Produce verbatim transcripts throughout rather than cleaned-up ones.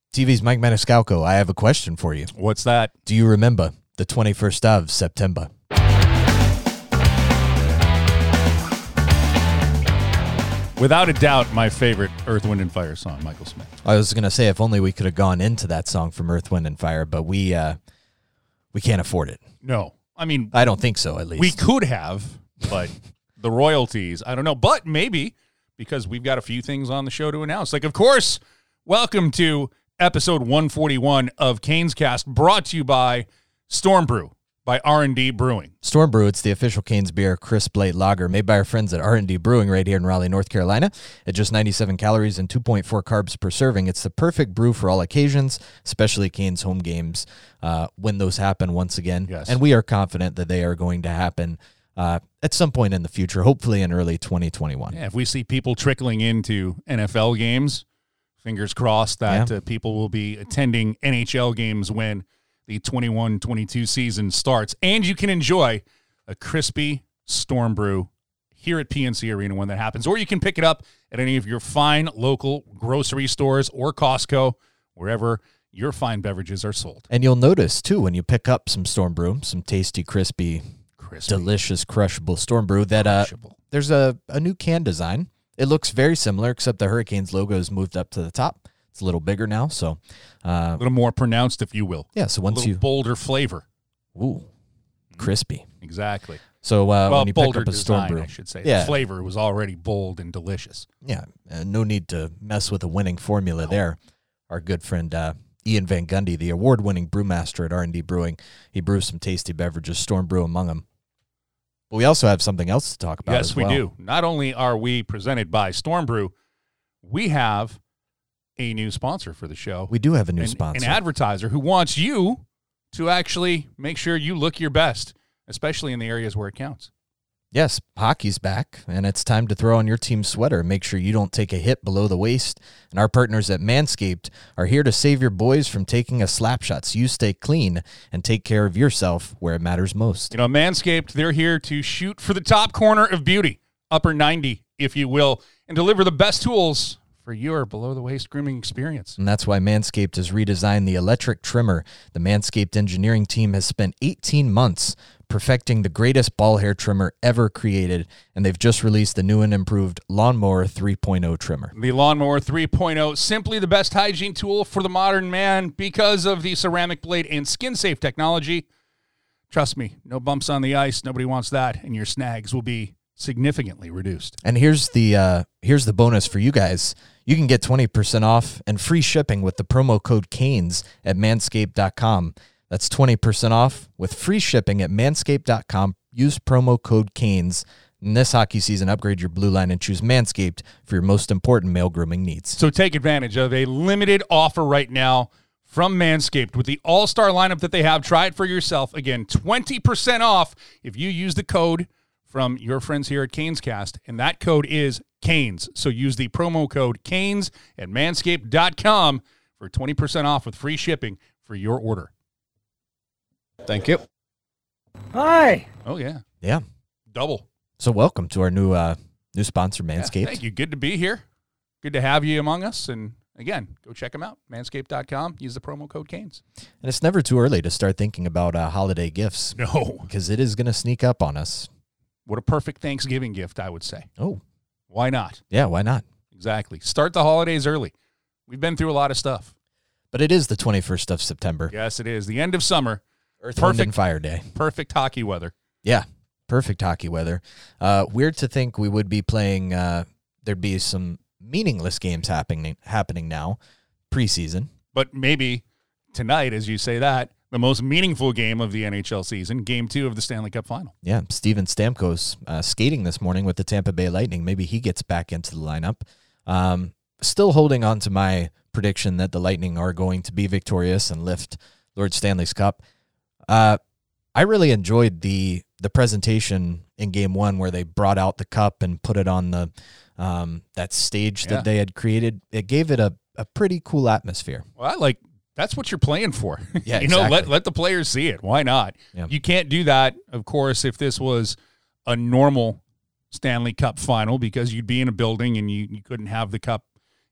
T V's Mike Maniscalco, I have a question for you. What's that? Do you remember the twenty-first of September? Without a doubt, my favorite Earth, Wind, and Fire song, Michael Smith. I was going to say, if only we could have gone into that song from Earth, Wind, and Fire, but we uh, we can't afford it. No. I mean, I don't think so, at least. We could have, but the royalties, I don't know. But maybe, because we've got a few things on the show to announce. Like, of course, welcome to episode one forty-one of Canes Cast, brought to you by Storm Brew, by R and D Brewing. Storm Brew, it's the official Canes beer, crisp light lager, made by our friends at R and D Brewing right here in Raleigh, North Carolina. At just ninety-seven calories and two point four carbs per serving, it's the perfect brew for all occasions, especially Canes home games, uh, when those happen once again. Yes. And we are confident that they are going to happen uh, at some point in the future, hopefully in early twenty twenty-one. Yeah, if we see people trickling into N F L games, fingers crossed that Yeah. uh, people will be attending N H L games when the twenty-one twenty-two season starts. And you can enjoy a crispy Storm Brew here at P N C Arena when that happens. Or you can pick it up at any of your fine local grocery stores or Costco, wherever your fine beverages are sold. And you'll notice, too, when you pick up some Storm Brew, some tasty, crispy, Crispy. delicious, crushable Storm Brew, that uh, Crushable. there's a, a new can design. It looks very similar, except the Hurricanes logo is moved up to the top. It's a little bigger now, so uh, A little more pronounced, if you will. yeah. So A once little you bolder flavor. ooh, crispy. Exactly. So uh, well, when you pick bolder up a Storm design, Brew, I should say. Yeah. The flavor was already bold and delicious. yeah, uh, no need to mess with a winning formula there. Our good friend uh, Ian Van Gundy, the award-winning brewmaster at R and D Brewing, he brews some tasty beverages, Storm Brew among them. But we also have something else to talk about. Yes, as we well. do. Not only are we presented by Storm Brew, we have a new sponsor for the show. We do have a new an, sponsor. An advertiser who wants you to actually make sure you look your best, especially in the areas where it counts. Yes, hockey's back, and it's time to throw on your team sweater. Make sure you don't take a hit below the waist. And our partners at Manscaped are here to save your boys from taking a slap shot, so you stay clean and take care of yourself where it matters most. You know, Manscaped, they're here to shoot for the top corner of beauty, upper ninety, if you will, and deliver the best tools for your below-the-waist grooming experience. And that's why Manscaped has redesigned the electric trimmer. The Manscaped engineering team has spent eighteen months perfecting the greatest ball hair trimmer ever created, and they've just released the new and improved Lawnmower three point oh trimmer. The Lawnmower three point oh, simply the best hygiene tool for the modern man because of the ceramic blade and skin-safe technology. Trust me, no bumps on the ice. Nobody wants that, and your snags will be significantly reduced. And here's the uh, here's the bonus for you guys. You can get twenty percent off and free shipping with the promo code CANES at manscaped dot com. That's twenty percent off with free shipping at manscaped dot com. Use promo code CANES. In this hockey season, upgrade your blue line and choose Manscaped for your most important male grooming needs. So take advantage of a limited offer right now from Manscaped with the all-star lineup that they have. Try it for yourself. Again, twenty percent off if you use the code from your friends here at Canes Cast, and that code is CANES. So use the promo code CANES at manscaped dot com for twenty percent off with free shipping for your order. Thank you. Hi. Oh, yeah. Yeah. Double. So welcome to our new uh, new sponsor, Yeah, Manscaped. thank you. Good to be here. Good to have you among us. And again, go check them out. manscaped dot com. Use the promo code CANES. And it's never too early to start thinking about uh, holiday gifts No. because it is going to sneak up on us. What a perfect Thanksgiving gift, I would say. Oh, Why not? yeah, why not? Exactly. Start the holidays early. We've been through a lot of stuff. But it is the twenty-first of September. Yes, it is. The end of summer. Earth, Wind, Perfect. and Fire Day. Perfect hockey weather. Yeah, perfect hockey weather. Uh, weird to think we would be playing, uh, there'd be some meaningless games happening happening now, preseason. But maybe tonight, as you say that, the most meaningful game of the N H L season, game two of the Stanley Cup Final. Yeah, Steven Stamkos uh, skating this morning with the Tampa Bay Lightning. Maybe he gets back into the lineup. Um, still holding on to my prediction that the Lightning are going to be victorious and lift Lord Stanley's Cup. Uh, I really enjoyed the the presentation in game one where they brought out the cup and put it on the um, that stage Yeah. that they had created. It gave it a, a pretty cool atmosphere. Well, I like that's what you're playing for. Yeah, you know, let exactly. let the players see it. Why not? Yeah. You can't do that, of course, if this was a normal Stanley Cup final because you'd be in a building and you, you couldn't have the cup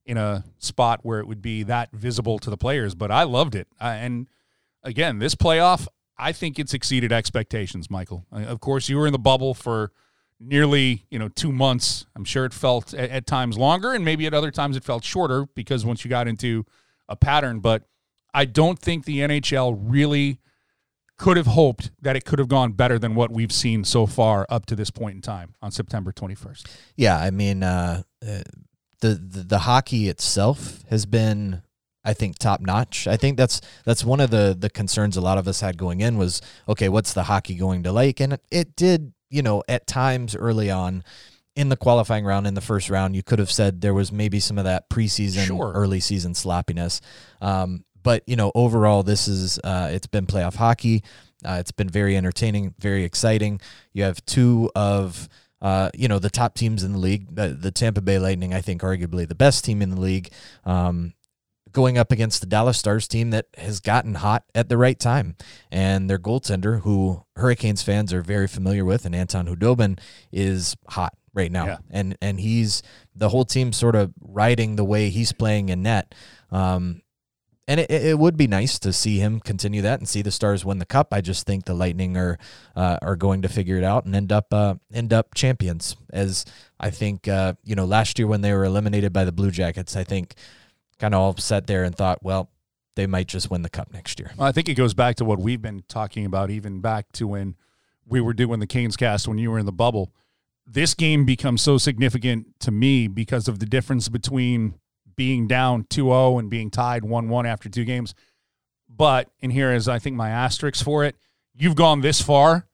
in a spot where it would be that visible to the players, but I loved it. Uh, and again, this playoff, I think it's exceeded expectations, Michael. Uh, of course, you were in the bubble for nearly, you know, two months. I'm sure it felt at, at times longer, and maybe at other times it felt shorter because once you got into a pattern. But I don't think the N H L really could have hoped that it could have gone better than what we've seen so far up to this point in time on September twenty-first. Yeah, I mean, uh, uh, the, the the hockey itself has been, I think, top notch. I think that's that's one of the the concerns a lot of us had going in was, okay, what's the hockey going to like? And it, it did, you know, at times early on in the qualifying round, in the first round, you could have said there was maybe some of that preseason, Sure. early season sloppiness. Um, but, you know, overall, this is, uh, it's been playoff hockey. Uh, it's been very entertaining, very exciting. You have two of, uh, you know, the top teams in the league. The, the Tampa Bay Lightning, I think, arguably the best team in the league, um, going up against the Dallas Stars team that has gotten hot at the right time. And their goaltender, who Hurricanes fans are very familiar with, and Anton Khudobin, is hot right now. Yeah. And and he's, the whole team sort of riding the way he's playing in net. Um, and it, it would be nice to see him continue that and see the Stars win the cup. I just think the Lightning are uh, are going to figure it out and end up uh, end up champions. As I think, uh, you know, last year when they were eliminated by the Blue Jackets, I think kind of all sat there and thought, well, they might just win the cup next year. Well, I think it goes back to what we've been talking about, even back to when we were doing the Canes cast when you were in the bubble. This game becomes so significant to me because of the difference between being down two oh and being tied one one after two games. But, and here is, I think, my asterisk for it, you've gone this far,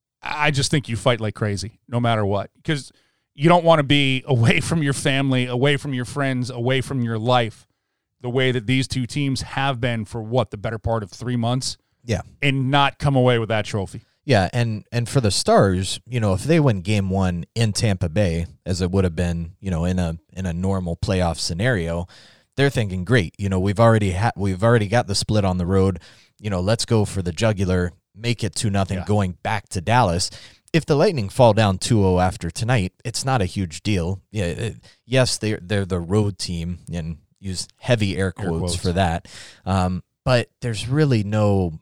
I just think you fight like crazy, no matter what. Because you don't want to be away from your family, away from your friends, away from your life, the way that these two teams have been for, what, the better part of three months? Yeah. And not come away with that trophy. Yeah, and and for the Stars, you know, if they win game one in Tampa Bay, as it would have been, you know, in a in a normal playoff scenario, they're thinking, great, you know, we've already ha- we've already got the split on the road, you know, let's go for the jugular, make it two nothing, Yeah. going back to Dallas. If the Lightning fall down two oh after tonight, it's not a huge deal. Yeah, it, yes, they're they're the road team, and use heavy air quotes, Air quotes. for that. Um, but there's really no,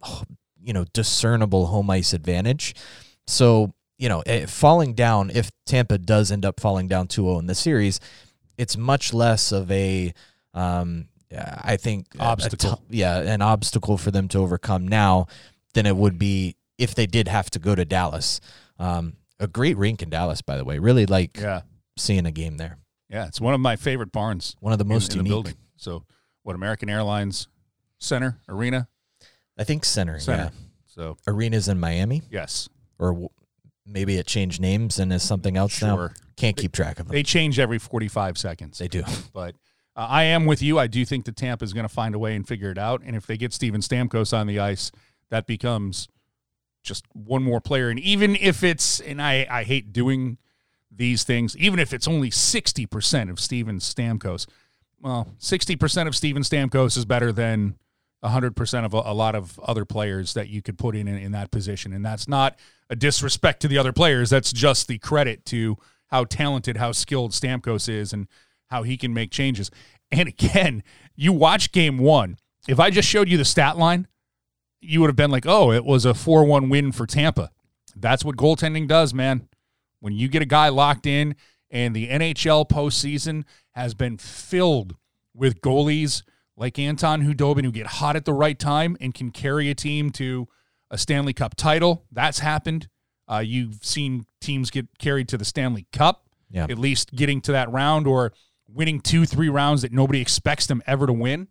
you know, discernible home ice advantage. So, you know, eh, falling down, if Tampa does end up falling down two oh in the series, it's much less of a, um, I think, a- a Obstacle. tou- yeah, an obstacle for them to overcome now than it would be if they did have to go to Dallas. Um, a great rink in Dallas, by the way. Really like Yeah. seeing a game there. Yeah, it's one of my favorite barns. One of the most in, in the unique. building. So, what, American Airlines Center, Arena? I think center, Center. yeah. So, Arena's in Miami, yes. or w- maybe it changed names and is something else now. Sure. Can't keep track of them. They change every forty-five seconds. They do. But uh, I am with you. I do think that Tampa is going to find a way and figure it out. And if they get Steven Stamkos on the ice, that becomes just one more player. And even if it's, and I, I hate doing these things, even if it's only sixty percent of Steven Stamkos, well, sixty percent of Steven Stamkos is better than one hundred percent of a, a lot of other players that you could put in, in in that position. And that's not a disrespect to the other players. That's just the credit to how talented, how skilled Stamkos is and how he can make changes. And again, you watch game one. If I just showed you the stat line, you would have been like, oh, it was a four one win for Tampa. That's what goaltending does, man. When you get a guy locked in, and the N H L postseason has been filled with goalies like Anton Khudobin who get hot at the right time and can carry a team to a Stanley Cup title. That's happened. Uh, you've seen teams get carried to the Stanley Cup, Yeah. at least getting to that round or winning two, three rounds that nobody expects them ever to win.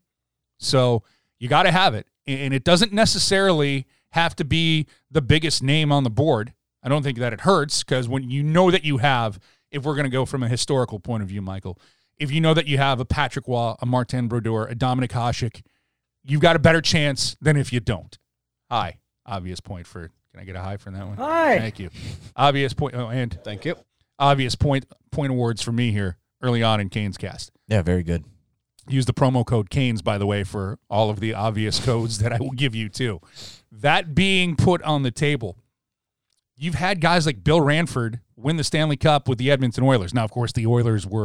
So you got to have it. And it doesn't necessarily have to be the biggest name on the board. I don't think that it hurts, because when you know that you have, if we're going to go from a historical point of view, Michael, if you know that you have a Patrick Waugh, a Martin Brodeur, a Dominic Hasek, you've got a better chance than if you don't. Hi. Obvious point for, can I get a high for that one? Hi. Thank you. Obvious point, oh, and Thank you. obvious point point awards for me here early on in Canes Cast. Yeah, very good. Use the promo code Canes, by the way, for all of the obvious codes that I will give you too. That being put on the table, you've had guys like Bill Ranford win the Stanley Cup with the Edmonton Oilers. Now, of course, the Oilers were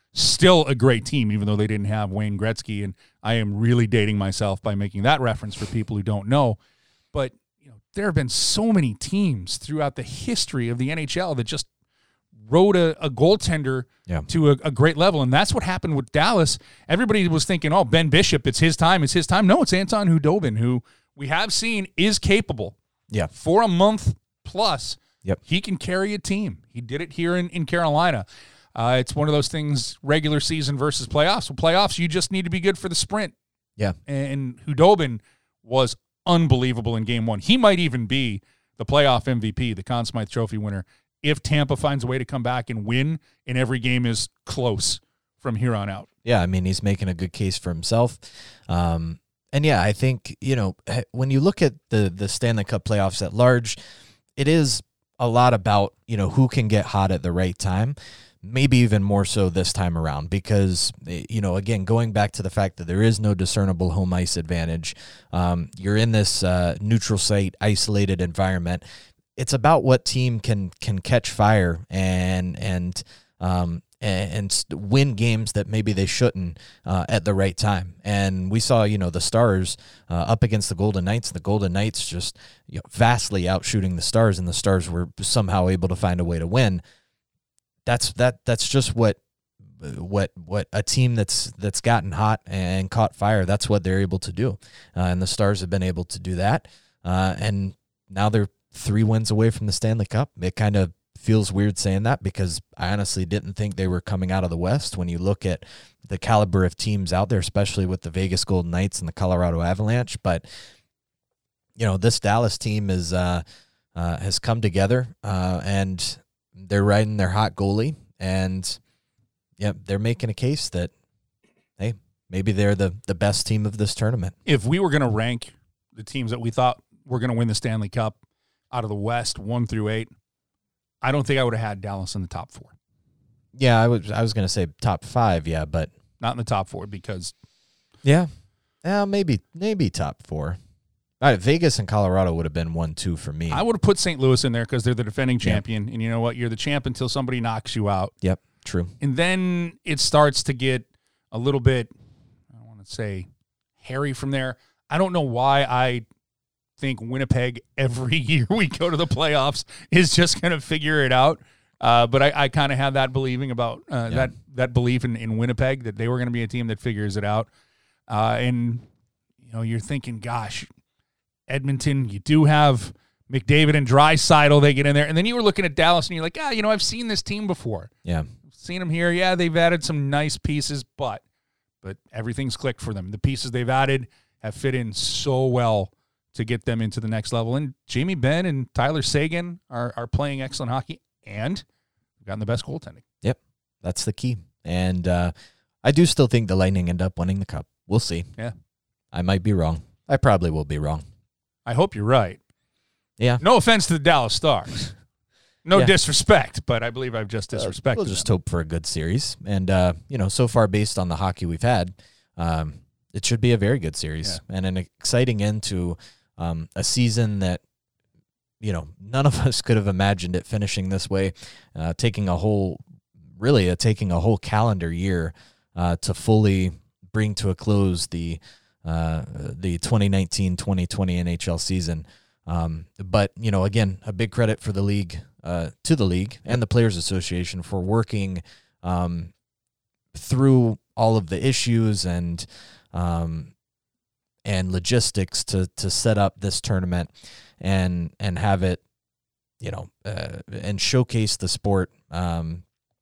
still a great team, even though they didn't have Wayne Gretzky. And I am really dating myself by making that reference for people who don't know. But you know, there have been so many teams throughout the history of the N H L that just rode a, a goaltender yeah. to a, a great level. And that's what happened with Dallas. Everybody was thinking, oh, Ben Bishop, it's his time, it's his time. No, it's Anton Khudobin, who we have seen is capable. Yeah. For a month plus, yep. he can carry a team. He did it here in, in Carolina. Uh, it's one of those things, regular season versus playoffs. Well, playoffs, you just need to be good for the sprint. Yeah. And Khudobin was unbelievable in game one. He might even be the playoff M V P, the Conn Smythe Trophy winner, if Tampa finds a way to come back and win and every game is close from here on out. Yeah, I mean, he's making a good case for himself. Um, and, yeah, I think, you know, when you look at the the Stanley Cup playoffs at large, it is a lot about, you know, who can get hot at the right time, maybe even more so this time around because, you know, again, going back to the fact that there is no discernible home ice advantage, um, you're in this uh, neutral site, isolated environment. It's about what team can can catch fire and and um, and, and win games that maybe they shouldn't uh, at the right time. And we saw, you know, the Stars uh, up against the Golden Knights. The Golden Knights just you know, vastly outshooting the Stars, and the Stars were somehow able to find a way to win. That's that. That's just what what what a team that's that's gotten hot and caught fire. That's what they're able to do, uh, and the Stars have been able to do that. Uh, and now they're three wins away from the Stanley Cup. It kind of feels weird saying that because I honestly didn't think they were coming out of the West. When you look at the caliber of teams out there, especially with the Vegas Golden Knights and the Colorado Avalanche, but you know this Dallas team is uh, uh, has come together uh, and they're riding their hot goalie, and yeah, they're making a case that hey, maybe they're the the best team of this tournament. If we were going to rank the teams that we thought were going to win the Stanley Cup out of the West, one through eight, I don't think I would have had Dallas in the top four. Yeah, I was I was going to say top five, yeah, but not in the top four because yeah, yeah, maybe maybe top four. All right, Vegas and Colorado would have been one, two for me. I would have put Saint Louis in there because they're the defending champion, yep. And you know what? You're the champ until somebody knocks you out. Yep, true. And then it starts to get a little bit, I don't want to say hairy from there. I don't know why I think Winnipeg every year we go to the playoffs is just going to figure it out. Uh, but I, I kind of have that believing about uh, yeah. that that belief in, in Winnipeg that they were going to be a team that figures it out. Uh, and you know, you're thinking, gosh, Edmonton, you do have McDavid and Draisaitl. They get in there, and then you were looking at Dallas, and you're like, ah, you know, I've seen this team before. Yeah, I've seen them here. Yeah, they've added some nice pieces, but but everything's clicked for them. The pieces they've added have fit in so well to get them into the next level. And Jamie Benn and Tyler Seguin are are playing excellent hockey, and we've gotten the best goaltending. Yep, that's the key. And uh, I do still think the Lightning end up winning the Cup. We'll see. Yeah, I might be wrong. I probably will be wrong. I hope you're right. Yeah. No offense to the Dallas Stars. No yeah. disrespect, but I believe I've just disrespected uh, We'll just them. hope for a good series. And, uh, you know, so far based on the hockey we've had, um, it should be a very good series yeah. and an exciting end to um, a season that, you know, none of us could have imagined it finishing this way, uh, taking a whole, really a, taking a whole calendar year uh, to fully bring to a close the uh, the twenty nineteen twenty twenty N H L season. Um, but, you know, again, a big credit for the league, uh, to the league and the Players Association for working um, through all of the issues and um, and logistics to to set up this tournament and and have it, you know, uh, and showcase the sport um,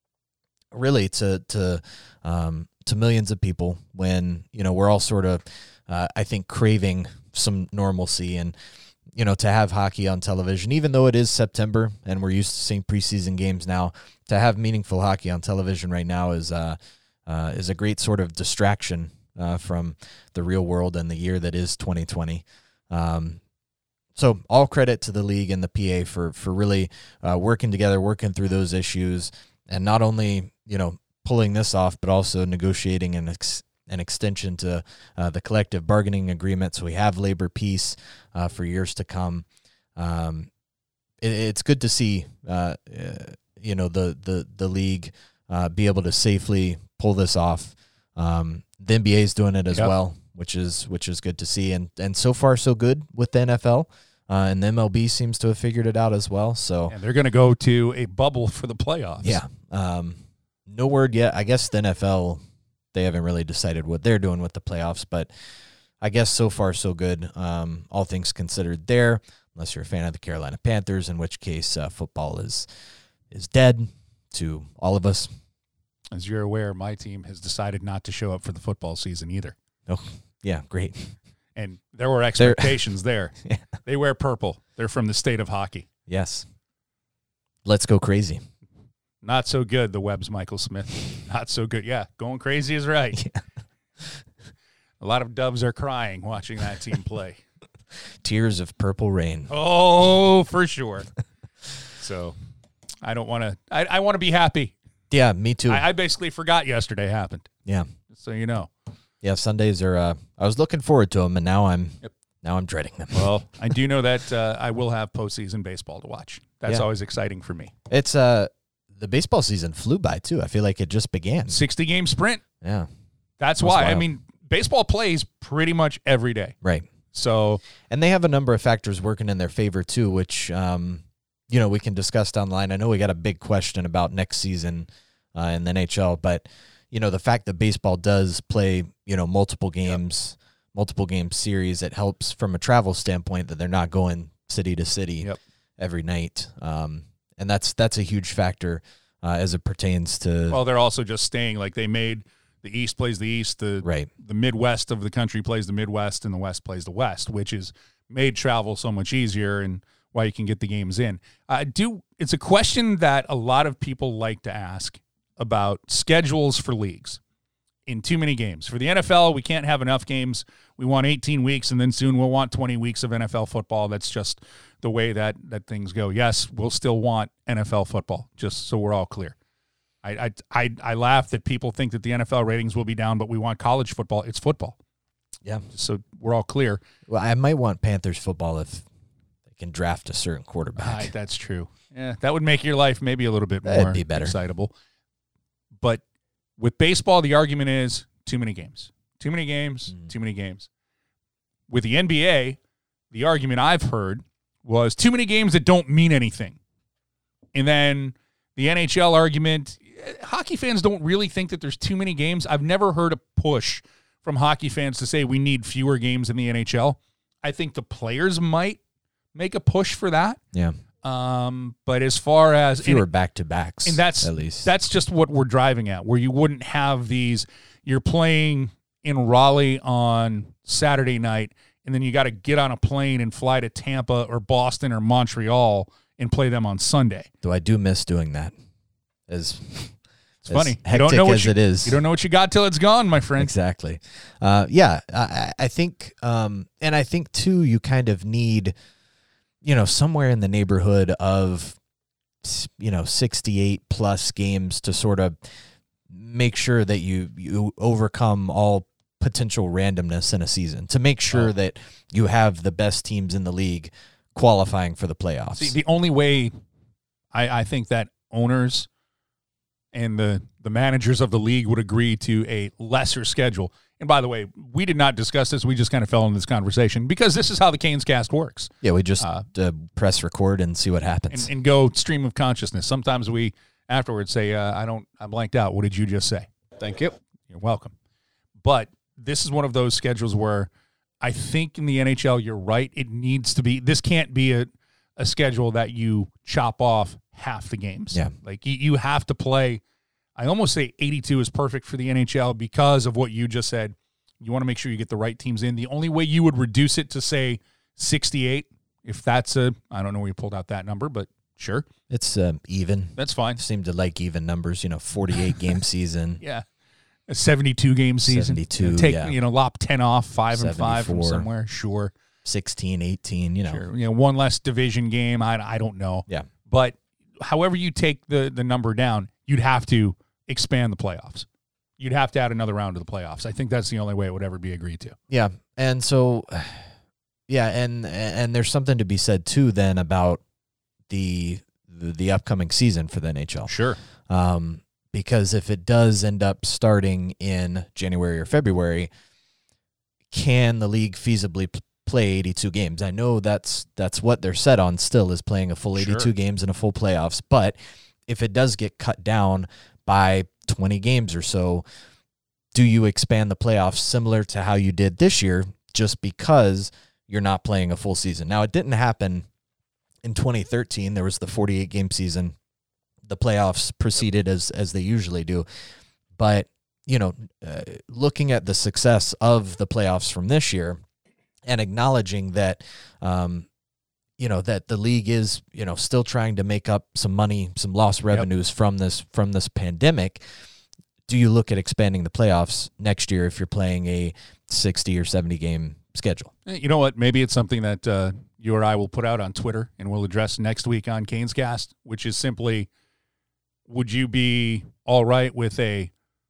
really to to um, to millions of people when, you know, we're all sort of, uh, I think, craving some normalcy and, you know, to have hockey on television, even though it is September and we're used to seeing preseason games now, to have meaningful hockey on television right now is uh, uh, is a great sort of distraction uh, from the real world and the year that is twenty twenty. Um, so all credit to the league and the P A for for really uh, working together, working through those issues, and not only, you know, pulling this off, but also negotiating an ex- an extension to uh, the collective bargaining agreement, so we have labor peace uh, for years to come. Um, it, it's good to see, uh, uh, you know, the the the league uh, be able to safely pull this off. Um, the N B A is doing it as Yep. well, which is which is good to see. And and so far so good with the N F L. Uh, and the M L B seems to have figured it out as well. So And they're going to go to a bubble for the playoffs. yeah, um, no word yet. I guess the N F L, they haven't really decided what they're doing with the playoffs, but I guess so far so good. Um, all things considered there, unless you're a fan of the Carolina Panthers, in which case uh, football is is dead to all of us. As you're aware, my team has decided not to show up for the football season either. Oh, yeah, great. And there were expectations there. Yeah. They wear purple. They're from the state of hockey. Yes. Let's go crazy. Not so good, the Webb's Michael Smith. Not so good. Yeah, going crazy is right. Yeah. A lot of Doves are crying watching that team play. Tears of purple rain. Oh, for sure. So I don't want to – I, I want to be happy. Yeah, me too. I, I basically forgot yesterday happened. yeah. Just so you know. Yeah, Sundays are uh, I was looking forward to them, and now I'm Yep. now I'm dreading them. Well, I do know that uh, I will have postseason baseball to watch. That's Yeah. always exciting for me. It's uh the baseball season flew by too. I feel like it just began. sixty-game sprint. Yeah. That's That's why. I wild. mean, baseball plays pretty much every day. Right. So And they have a number of factors working in their favor too, which um, you know, we can discuss down the line. I know we got a big question about next season uh, in the N H L, but you know, the fact that baseball does play, you know, multiple games, yep. multiple game series, it helps from a travel standpoint that they're not going city to city Yep. every night. Um, and that's that's a huge factor uh, as it pertains to well, they're also just staying like they made the East plays the East, the right. the Midwest of the country plays the Midwest, and the West plays the West, which is made travel so much easier and why you can get the games in. I do. It's a question that a lot of people like to ask about schedules for leagues in too many games. For the N F L, we can't have enough games. We want eighteen weeks, and then soon we'll want twenty weeks of N F L football. That's just the way that, that things go. Yes, we'll still want N F L football, just so we're all clear. I, I, I, I laugh that people think that the N F L ratings will be down, but we want college football. It's football. Yeah. Just so we're all clear. Well, I might want Panthers football if they can draft a certain quarterback. Right, that's true. Yeah, that would make your life maybe a little bit That'd more be better. excitable. But with baseball, the argument is too many games. Too many games, Mm. too many games. With the N B A, the argument I've heard was too many games that don't mean anything. And then the N H L argument, hockey fans don't really think that there's too many games. I've never heard a push from hockey fans to say we need fewer games in the N H L. I think the players might make a push for that. Yeah. Um, but as far as Fewer and, back to backs. and that's at least. that's just what we're driving at, where you wouldn't have these. You're playing in Raleigh on Saturday night, and then you got to get on a plane and fly to Tampa or Boston or Montreal and play them on Sunday. Though I do miss doing that. As It's funny. You hectic don't know what as you, it is. You don't know what you got till it's gone, my friend. Exactly. Uh, yeah, I, I think, um, and I think too, you kind of need, you know, somewhere in the neighborhood of, you know, sixty-eight plus games to sort of make sure that you you overcome all potential randomness in a season, to make sure Oh. that you have the best teams in the league qualifying for the playoffs. See, the only way I, I think that owners and the, the managers of the league would agree to a lesser schedule. And by the way, we did not discuss this. We just kind of fell into this conversation because this is how the Canes Cast works. yeah, we just Uh, uh, press record and see what happens. And, and go stream of consciousness. Sometimes we afterwards say, uh, I don't, I blanked out. What did you just say? Thank you. You're welcome. But this is one of those schedules where I think in the N H L, you're right. It needs to be, this can't be a, a schedule that you chop off half the games. Yeah. Like you, you have to play. I almost say eighty-two is perfect for the N H L because of what you just said. You want to make sure you get the right teams in. The only way you would reduce it to say sixty-eight, if that's a, I don't know where you pulled out that number, but sure. It's um, even. That's fine. Seem to like even numbers, you know, forty-eight game season. Yeah. A seventy-two game season. seventy-two, Take, yeah. you know, lop ten off, five and five from seventy-four. somewhere. Sure. sixteen, eighteen, you know. Sure. You know, one less division game. I, I don't know. Yeah. But however you take the, the number down, you'd have to expand the playoffs. You'd have to add another round to the playoffs. I think that's the only way it would ever be agreed to. Yeah. And so, yeah, and and there's something to be said, too, then about the the, the upcoming season for the N H L. Sure. Um, because if it does end up starting in January or February, can the league feasibly p- play eighty-two games? I know that's that's what they're set on still, is playing a full eighty-two Sure. games and a full playoffs. But if it does get cut down by twenty games or so, do you expand the playoffs similar to how you did this year, just because you're not playing a full season? Now, it didn't happen in twenty thirteen. There was the forty-eight game season. The playoffs proceeded as as they usually do. But, you know, uh, looking at the success of the playoffs from this year and acknowledging that, um, you know, that the league is, you know, still trying to make up some money, some lost revenues yep. from this from this pandemic, do you look at expanding the playoffs next year if you're playing a sixty or seventy game schedule? You know what? Maybe it's something that uh, you or I will put out on Twitter and we'll address next week on Canes Cast, which is simply, would you be all right with a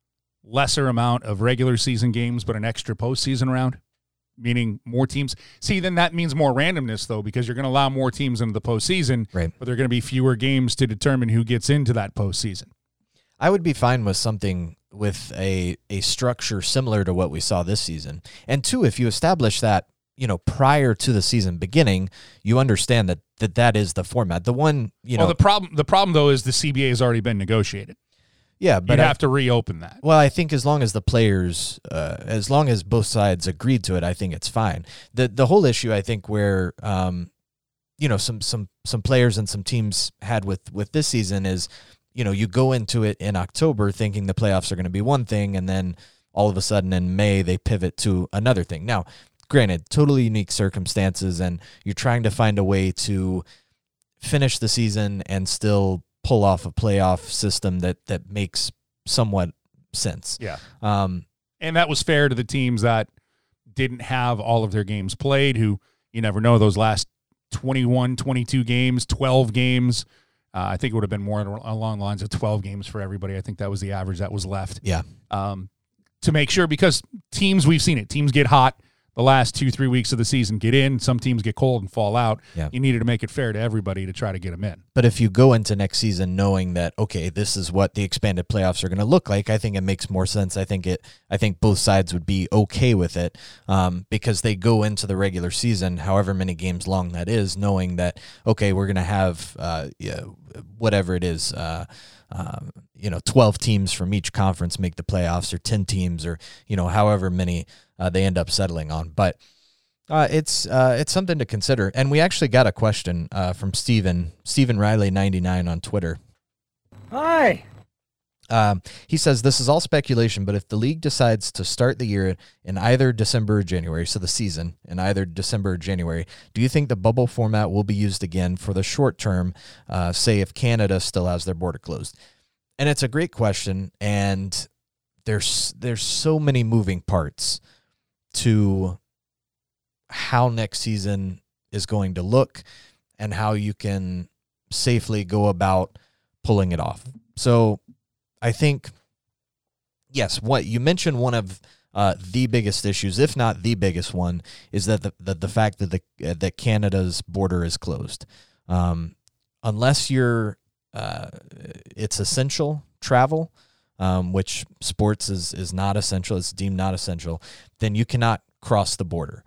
lesser amount of regular season games but an extra postseason round? Meaning more teams. See, then that means more randomness, though, because you're going to allow more teams into the postseason, right? But there are going to be fewer games to determine who gets into that postseason. I would be fine with something with a a structure similar to what we saw this season. And two, if you establish that, you know, prior to the season beginning, you understand that that, that is the format. The one, you know, well, the problem the problem though is the C B A has already been negotiated. Yeah, but you'd I, have to reopen that. Well, I think as long as the players, uh, as long as both sides agreed to it, I think it's fine. The the whole issue, I think, where um, you know, some some some players and some teams had with with this season is, you know, you go into it in October thinking the playoffs are going to be one thing, and then all of a sudden in May they pivot to another thing. Now, granted, totally unique circumstances, and you're trying to find a way to finish the season and still pull off a playoff system that that makes somewhat sense. Yeah. Um, and that was fair to the teams that didn't have all of their games played, who, you never know, those last twenty-one, twenty-two games, twelve games, uh, I think it would have been more along the lines of twelve games for everybody. I think that was the average that was left. Yeah. Um, to make sure, because teams, we've seen it, teams get hot the last two, three weeks of the season, get in. Some teams get cold and fall out. Yeah. You needed to make it fair to everybody to try to get them in. But if you go into next season knowing that, okay, this is what the expanded playoffs are going to look like, I think it makes more sense. I think it. I think both sides would be okay with it, um, because they go into the regular season, however many games long that is, knowing that, okay, we're going to have uh, yeah, whatever it is, uh, um, you know, twelve teams from each conference make the playoffs, or ten teams, or, you know, however many Uh, they end up settling on. But uh, it's uh, it's something to consider. And we actually got a question uh, from Steven, Steven Riley ninety-nine on Twitter. Hi. Um, he says, this is all speculation, but if the league decides to start the year in either December or January, so the season in either December or January, do you think the bubble format will be used again for the short term, uh, say if Canada still has their border closed? And it's a great question, and there's there's so many moving parts to how next season is going to look and how you can safely go about pulling it off. So I think, yes, what you mentioned, one of uh, the biggest issues, if not the biggest one, is that the the, the fact that the uh, that Canada's border is closed. Um, unless you're, uh, it's essential travel, Um, which sports is, is not essential, it's deemed not essential, then you cannot cross the border.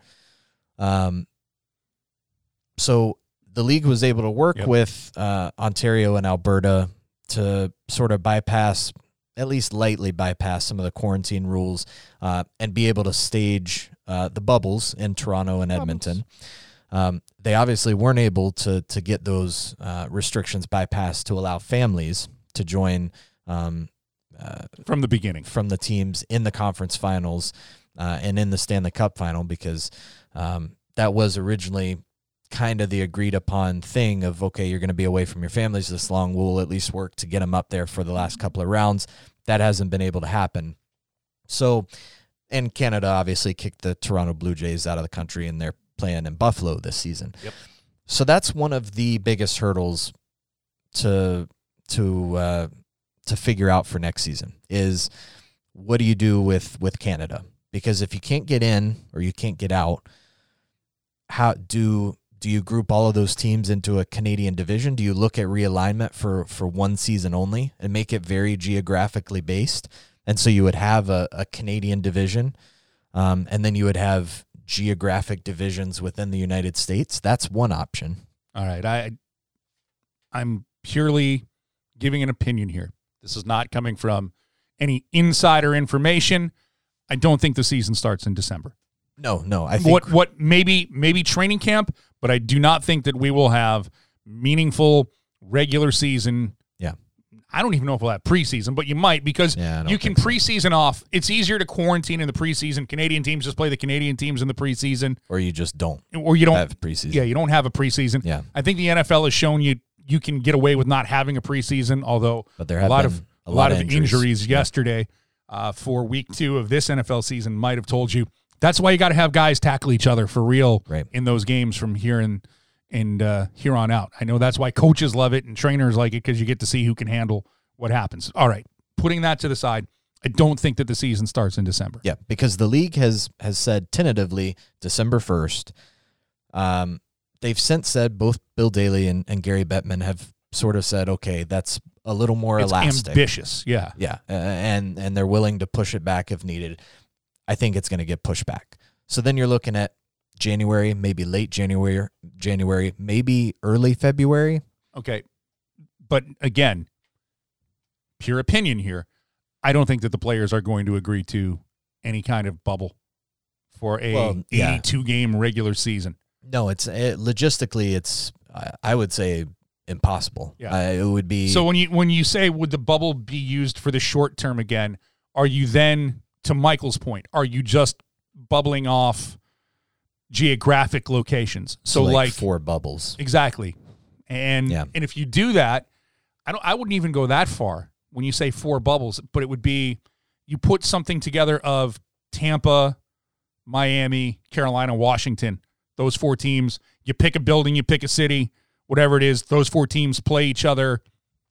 Um, so the league was able to work yep. with uh, Ontario and Alberta to sort of bypass, at least lightly bypass some of the quarantine rules, uh, and be able to stage uh, the bubbles in Toronto and Edmonton. Um, they obviously weren't able to to get those uh, restrictions bypassed to allow families to join um, Uh, from the beginning, from the teams in the conference finals uh, and in the Stanley Cup final, because um, that was originally kind of the agreed upon thing of, okay, you're going to be away from your families this long, we'll at least work to get them up there for the last couple of rounds. That hasn't been able to happen. So, and Canada obviously kicked the Toronto Blue Jays out of the country, and they're playing in Buffalo this season. Yep. So that's one of the biggest hurdles to to uh, to figure out for next season is, what do you do with, with Canada? Because if you can't get in or you can't get out, how do do you group all of those teams into a Canadian division? Do you look at realignment for, for one season only and make it very geographically based? And so you would have a, a Canadian division, um, and then you would have geographic divisions within the United States. That's one option. All right. I, I'm purely giving an opinion here. This is not coming from any insider information. I don't think the season starts in December. No, no. I think what what maybe maybe training camp, but I do not think that we will have meaningful regular season. Yeah. I don't even know if we'll have preseason, but you might because Yeah, I don't you can think so. preseason off. It's easier to quarantine in the preseason. Canadian teams just play the Canadian teams in the preseason, or you just don't or you don't have preseason. Yeah, you don't have a preseason. Yeah. I think the N F L has shown you you can get away with not having a preseason, although But there a have lot been of a a lot lot of of injuries. injuries Yeah. yesterday uh, for week two of this N F L season might have told you. That's why you got to have guys tackle each other for real Right. in those games from here and and uh, here on out. I know that's why coaches love it and trainers like it because you get to see who can handle what happens. All right, putting that to the side, I don't think that the season starts in December. Yeah, because the league has has said tentatively December first. Um, they've since said, both Bill Daly and, and Gary Bettman have sort of said, okay, that's a little more It's elastic. ambitious, yeah. Yeah, uh, and and they're willing to push it back if needed. I think it's going to get pushed back. So then you're looking at January, maybe late January, January, maybe early February. Okay, but again, pure opinion here. I don't think that the players are going to agree to any kind of bubble for a Well, yeah. eighty-two game regular season. No, it's it, logistically, it's I, I would say impossible. Yeah. Uh, it would be So when you when you say would the bubble be used for the short term again, are you then, to Michael's point, are you just bubbling off geographic locations? So like, like four bubbles. exactly, and Yeah. and if you do that, I don't. I wouldn't even go that far when you say four bubbles, but it would be you put something together of Tampa, Miami, Carolina, Washington. Those four teams. You pick a building, you pick a city, whatever it is. Those four teams play each other.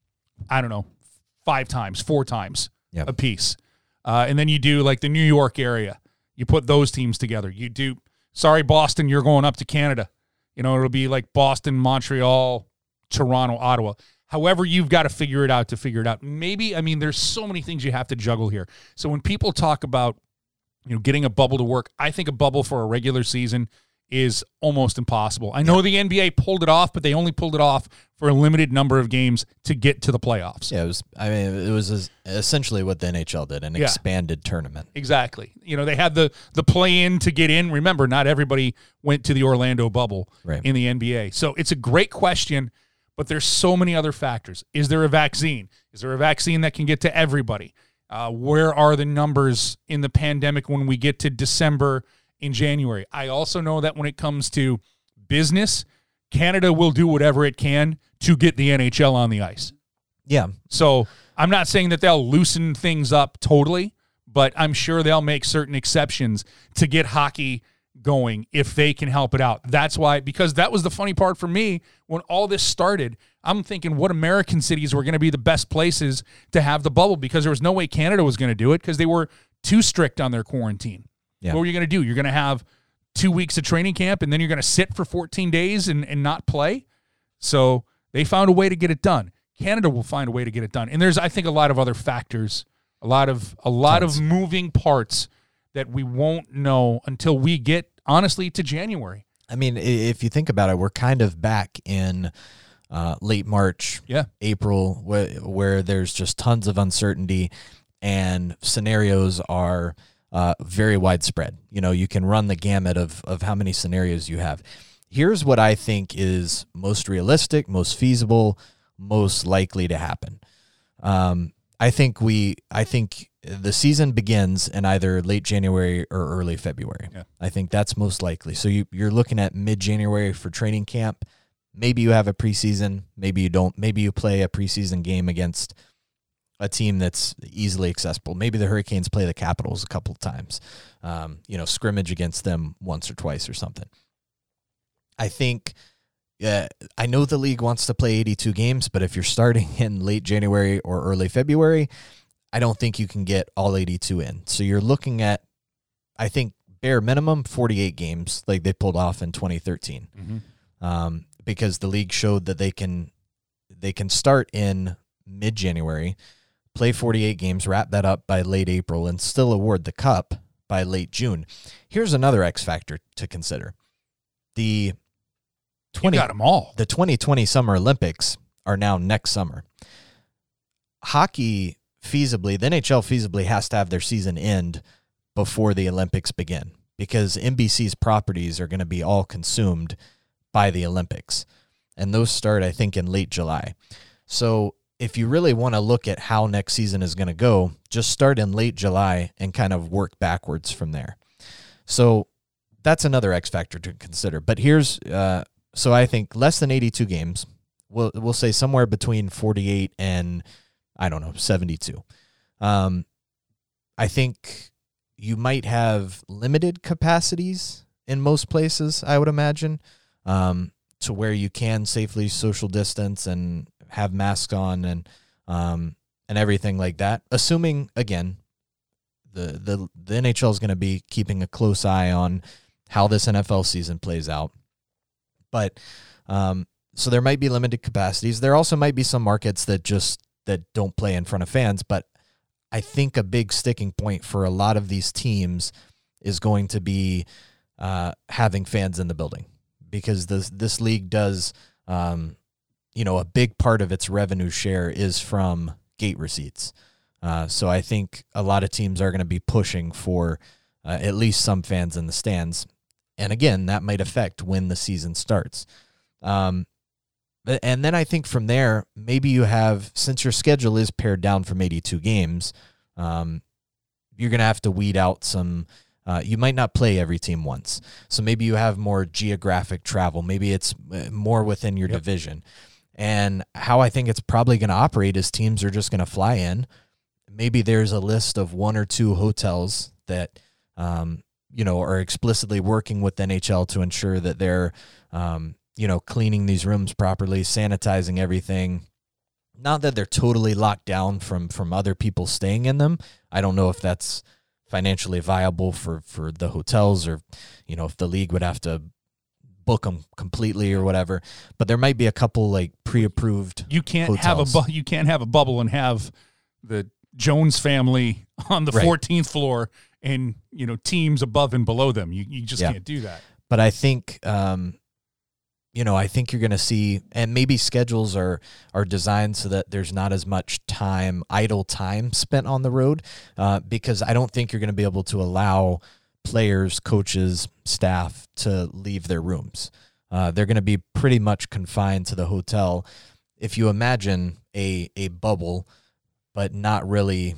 I don't know, five times, four times Yep. a piece, uh, and then you do like the New York area. You put those teams together. You do. Sorry, Boston, you're going up to Canada. You know, it'll be like Boston, Montreal, Toronto, Ottawa. However, you've got to figure it out to figure it out. Maybe, I mean, there's so many things you have to juggle here. So when people talk about, you know, getting a bubble to work, I think a bubble for a regular season is almost impossible. I know the N B A pulled it off, but they only pulled it off for a limited number of games to get to the playoffs. Yeah, it was. I mean, it was as- essentially what the N H L did, an Yeah. expanded tournament. Exactly. You know, they had the the play-in to get in. Remember, not everybody went to the Orlando bubble Right. in the N B A. So it's a great question, but there's so many other factors. Is there a vaccine? Is there a vaccine that can get to everybody? Uh, where are the numbers in the pandemic when we get to December, in January? I also know that when it comes to business, Canada will do whatever it can to get the N H L on the ice. Yeah, So I'm not saying that they'll loosen things up totally, but I'm sure they'll make certain exceptions to get hockey going if they can help it out. That's why, because that was the funny part for me when all this started. I'm thinking what American cities were going to be the best places to have the bubble, because there was no way Canada was going to do it because they were too strict on their quarantine. Yeah. What were you going to do? You're going to have two weeks of training camp and then you're going to sit for fourteen days and, and not play? So they found a way to get it done. Canada will find a way to get it done. And there's, I think, a lot of other factors, a lot of a lot Tons. of moving parts that we won't know until we get, honestly, to January. I mean, i- if you think about it, we're kind of back in uh, late March, Yeah. April, where, where there's just tons of uncertainty and scenarios are uh, very widespread. You know, you can run the gamut of, of how many scenarios you have. Here's what I think is most realistic, most feasible, most likely to happen. Um, I think we, I think the season begins in either late January or early February. Yeah. I think that's most likely. So you, you're looking at mid-January for training camp. Maybe you have a preseason. Maybe you don't. Maybe you play a preseason game against a team that's easily accessible. Maybe the Hurricanes play the Capitals a couple of times. Um, you know, scrimmage against them once or twice or something. I think, uh, I know the league wants to play eighty-two games, but if you're starting in late January or early February, I don't think you can get all eighty-two in. So you're looking at, I think, bare minimum forty-eight games like they pulled off in twenty thirteen. Mm-hmm. um, because the league showed that they can they can start in mid-January, play forty-eight games, wrap that up by late April, and still award the cup by late June. Here's another X factor to consider. The twenty You got them all. The twenty twenty Summer Olympics are now next summer. Hockey feasibly, the N H L feasibly has to have their season end before the Olympics begin, because N B C's properties are going to be all consumed by the Olympics. And those start, I think, in late July. So if you really want to look at how next season is going to go, just start in late July and kind of work backwards from there. So that's another X factor to consider. But here's, uh, so I think less than eighty-two games. We'll, we'll say somewhere between forty-eight and, I don't know, seventy-two. Um, I think you might have limited capacities in most places, I would imagine, um, to where you can safely social distance and have masks on and um, and everything like that. Assuming, again, the, the, the N H L is going to be keeping a close eye on how this N F L season plays out. But um, so there might be limited capacities. There also might be some markets that just that don't play in front of fans, but I think a big sticking point for a lot of these teams is going to be uh, having fans in the building, because this this league does, um, you know, a big part of its revenue share is from gate receipts. Uh, so I think a lot of teams are going to be pushing for uh, at least some fans in the stands, and again, that might affect when the season starts. Um, And then I think from there, maybe you have, since your schedule is pared down from eighty-two games, um, you're going to have to weed out some, uh, you might not play every team once. So maybe you have more geographic travel. Maybe it's more within your yep. division. And how I think it's probably going to operate is teams are just going to fly in. Maybe there's a list of one or two hotels that, um, you know, are explicitly working with the N H L to ensure that they're, um, you know, cleaning these rooms properly, sanitizing everything. Not that they're totally locked down from, from other people staying in them. I don't know if that's financially viable for, for the hotels, or, you know, if the league would have to book them completely or whatever. But there might be a couple like pre-approved You can't hotels. have a bu- you can't have a bubble and have the Jones family on the right. fourteenth floor and, you know, teams above and below them. You you just yeah. can't do that. But I think um You know, I think you're going to see, and maybe schedules are are designed so that there's not as much time, idle time spent on the road, uh, because I don't think you're going to be able to allow players, coaches, staff to leave their rooms. Uh, they're going to be pretty much confined to the hotel. If you imagine a a bubble, but not really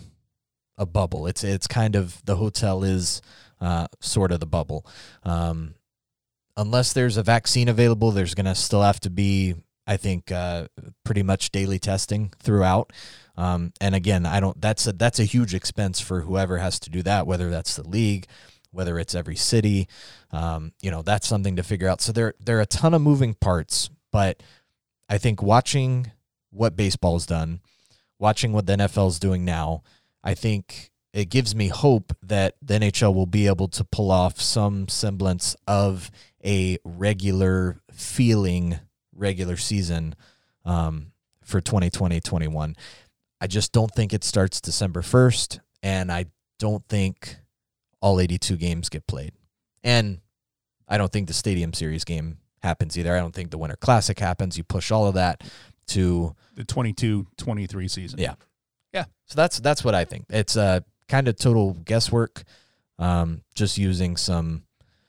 a bubble, it's it's kind of, the hotel is uh, sort of the bubble. Um Unless there's a vaccine available, there's going to still have to be, I think, uh, pretty much daily testing throughout. Um, and again, I don't. That's a that's a huge expense for whoever has to do that, whether that's the league, whether it's every city. Um, you know, that's something to figure out. So there there are a ton of moving parts, but I think watching what baseball's done, watching what the N F L is doing now, I think it gives me hope that the N H L will be able to pull off some semblance of a regular feeling regular season um, for twenty twenty twenty-one. I just don't think it starts December first, and I don't think all eighty-two games get played. And I don't think the Stadium Series game happens either. I don't think the Winter Classic happens. You push all of that to the twenty-two twenty-three season. Yeah. Yeah. So that's that's what I think. It's uh, kind of total guesswork, um, just using some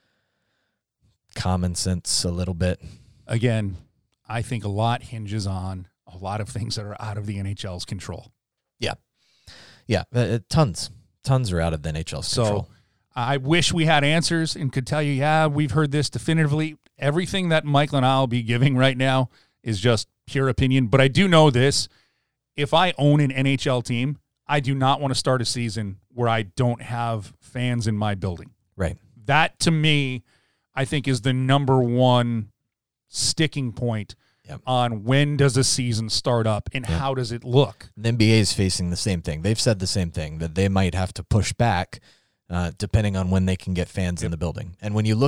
common sense a little bit. Again, I think a lot hinges on a lot of things that are out of the N H L's control. Yeah. Yeah, uh, tons. Tons are out of the N H L's so, control. I wish we had answers and could tell you, yeah, we've heard this definitively. Everything that Michael and I will be giving right now is just pure opinion. But I do know this. If I own an N H L team, I do not want to start a season where I don't have fans in my building. Right. That, to me, I think is the number one sticking point yep. on when does a season start up and yep. how does it look. The N B A is facing the same thing. They've said the same thing, that they might have to push back uh, depending on when they can get fans yep. in the building. And when you look at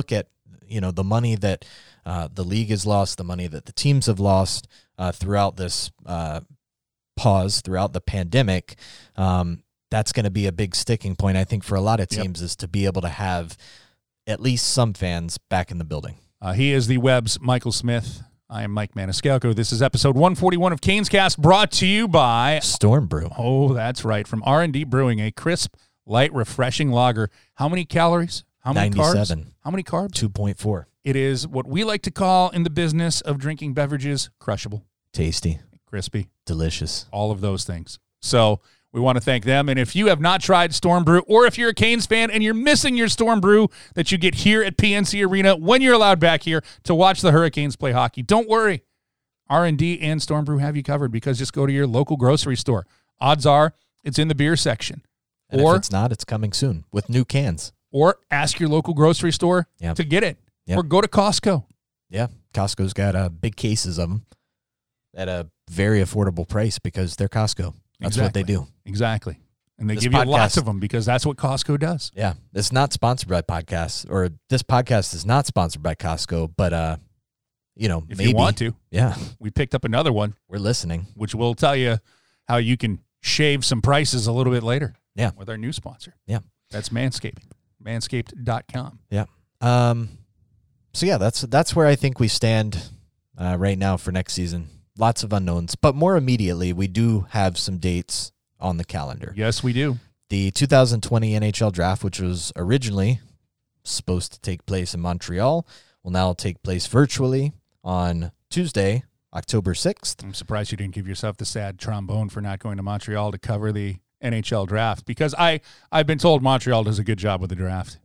you know, the money that uh, the league has lost, the money that the teams have lost uh, throughout this uh, pause, throughout the pandemic, um, that's going to be a big sticking point, I think, for a lot of teams yep. is to be able to have at least some fans back in the building. Uh, he is the Web's Michael Smith. I am Mike Maniscalco. This is episode one forty-one of Canes Cast, brought to you by Storm Brew. Oh, that's right. From R and D Brewing, a crisp, light, refreshing lager. How many calories? How many ninety-seven. Carbs? How many carbs? two point four. It is what we like to call in the business of drinking beverages, crushable. Tasty. Crispy. Delicious. All of those things. So we want to thank them. And if you have not tried Storm Brew, or if you're a Canes fan and you're missing your Storm Brew that you get here at P N C Arena when you're allowed back here to watch the Hurricanes play hockey, don't worry. R and D and Storm Brew have you covered, because just go to your local grocery store. Odds are it's in the beer section. And or if it's not, it's coming soon with new cans. Or ask your local grocery store yep. to get it. Yep. Or go to Costco. Yeah, Costco's got uh, big cases of them at a very affordable price because they're Costco. That's exactly. what they do. Exactly. And they this give podcast, you lots of them because that's what Costco does. Yeah. It's not sponsored by podcasts, or this podcast is not sponsored by Costco, but, uh, you know, if maybe. you want to. Yeah. We picked up another one. We're listening. Which will tell you how you can shave some prices a little bit later. Yeah. With our new sponsor. Yeah. That's Manscaping. Manscaped dot com. Yeah. Um. So, yeah, that's that's where I think we stand uh, right now for next season. Lots of unknowns. But more immediately, we do have some dates on the calendar. Yes, we do. The two thousand twenty N H L draft, which was originally supposed to take place in Montreal, will now take place virtually on Tuesday, October sixth. I'm surprised you didn't give yourself the sad trombone for not going to Montreal to cover the N H L draft, because I, I've been told Montreal does a good job with the draft.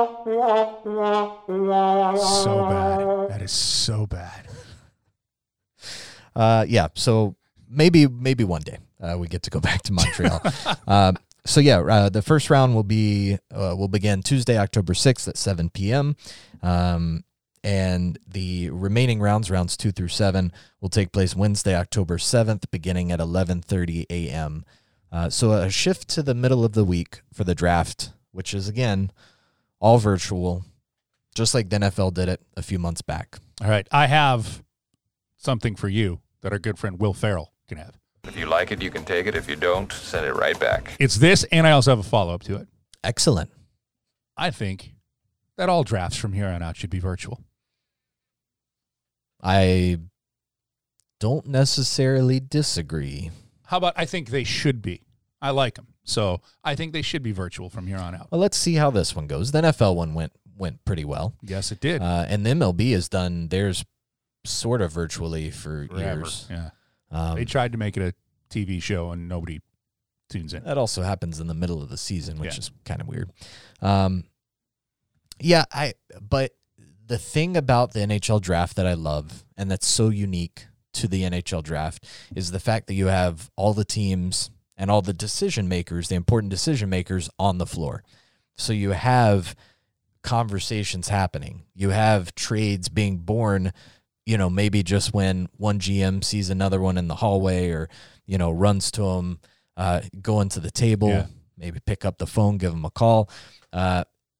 So bad. That is so bad. Uh, yeah, so maybe maybe one day uh, we get to go back to Montreal. uh, so yeah, uh, the first round will be uh, will begin Tuesday, October sixth at seven p.m. Um, and the remaining rounds, rounds two through seven, will take place Wednesday, October seventh, beginning at eleven thirty a.m. Uh, so a shift to the middle of the week for the draft, which is again all virtual, just like the N F L did it a few months back. All right, I have something for you that our good friend Will Ferrell can have. If you like it, you can take it. If you don't, send it right back. It's this, and I also have a follow-up to it. Excellent. I think that all drafts from here on out should be virtual. I don't necessarily disagree. How about I think they should be? I like them. So I think they should be virtual from here on out. Well, let's see how this one goes. The N F L one went went pretty well. Yes, it did. Uh, and the M L B has done theirs sort of virtually for Forever. years. Yeah. Um, they tried to make it a T V show, and nobody tunes in. That also happens in the middle of the season, which Yeah. is kind of weird. Um, yeah, I. But the thing about the N H L draft that I love, and that's so unique to the N H L draft, is the fact that you have all the teams and all the decision makers, the important decision makers, on the floor. So you have conversations happening. You have trades being born, you know, maybe just when one G M sees another one in the hallway, or, you know, runs to him, uh, going to the table, Yeah. maybe pick up the phone, give him a call. Uh,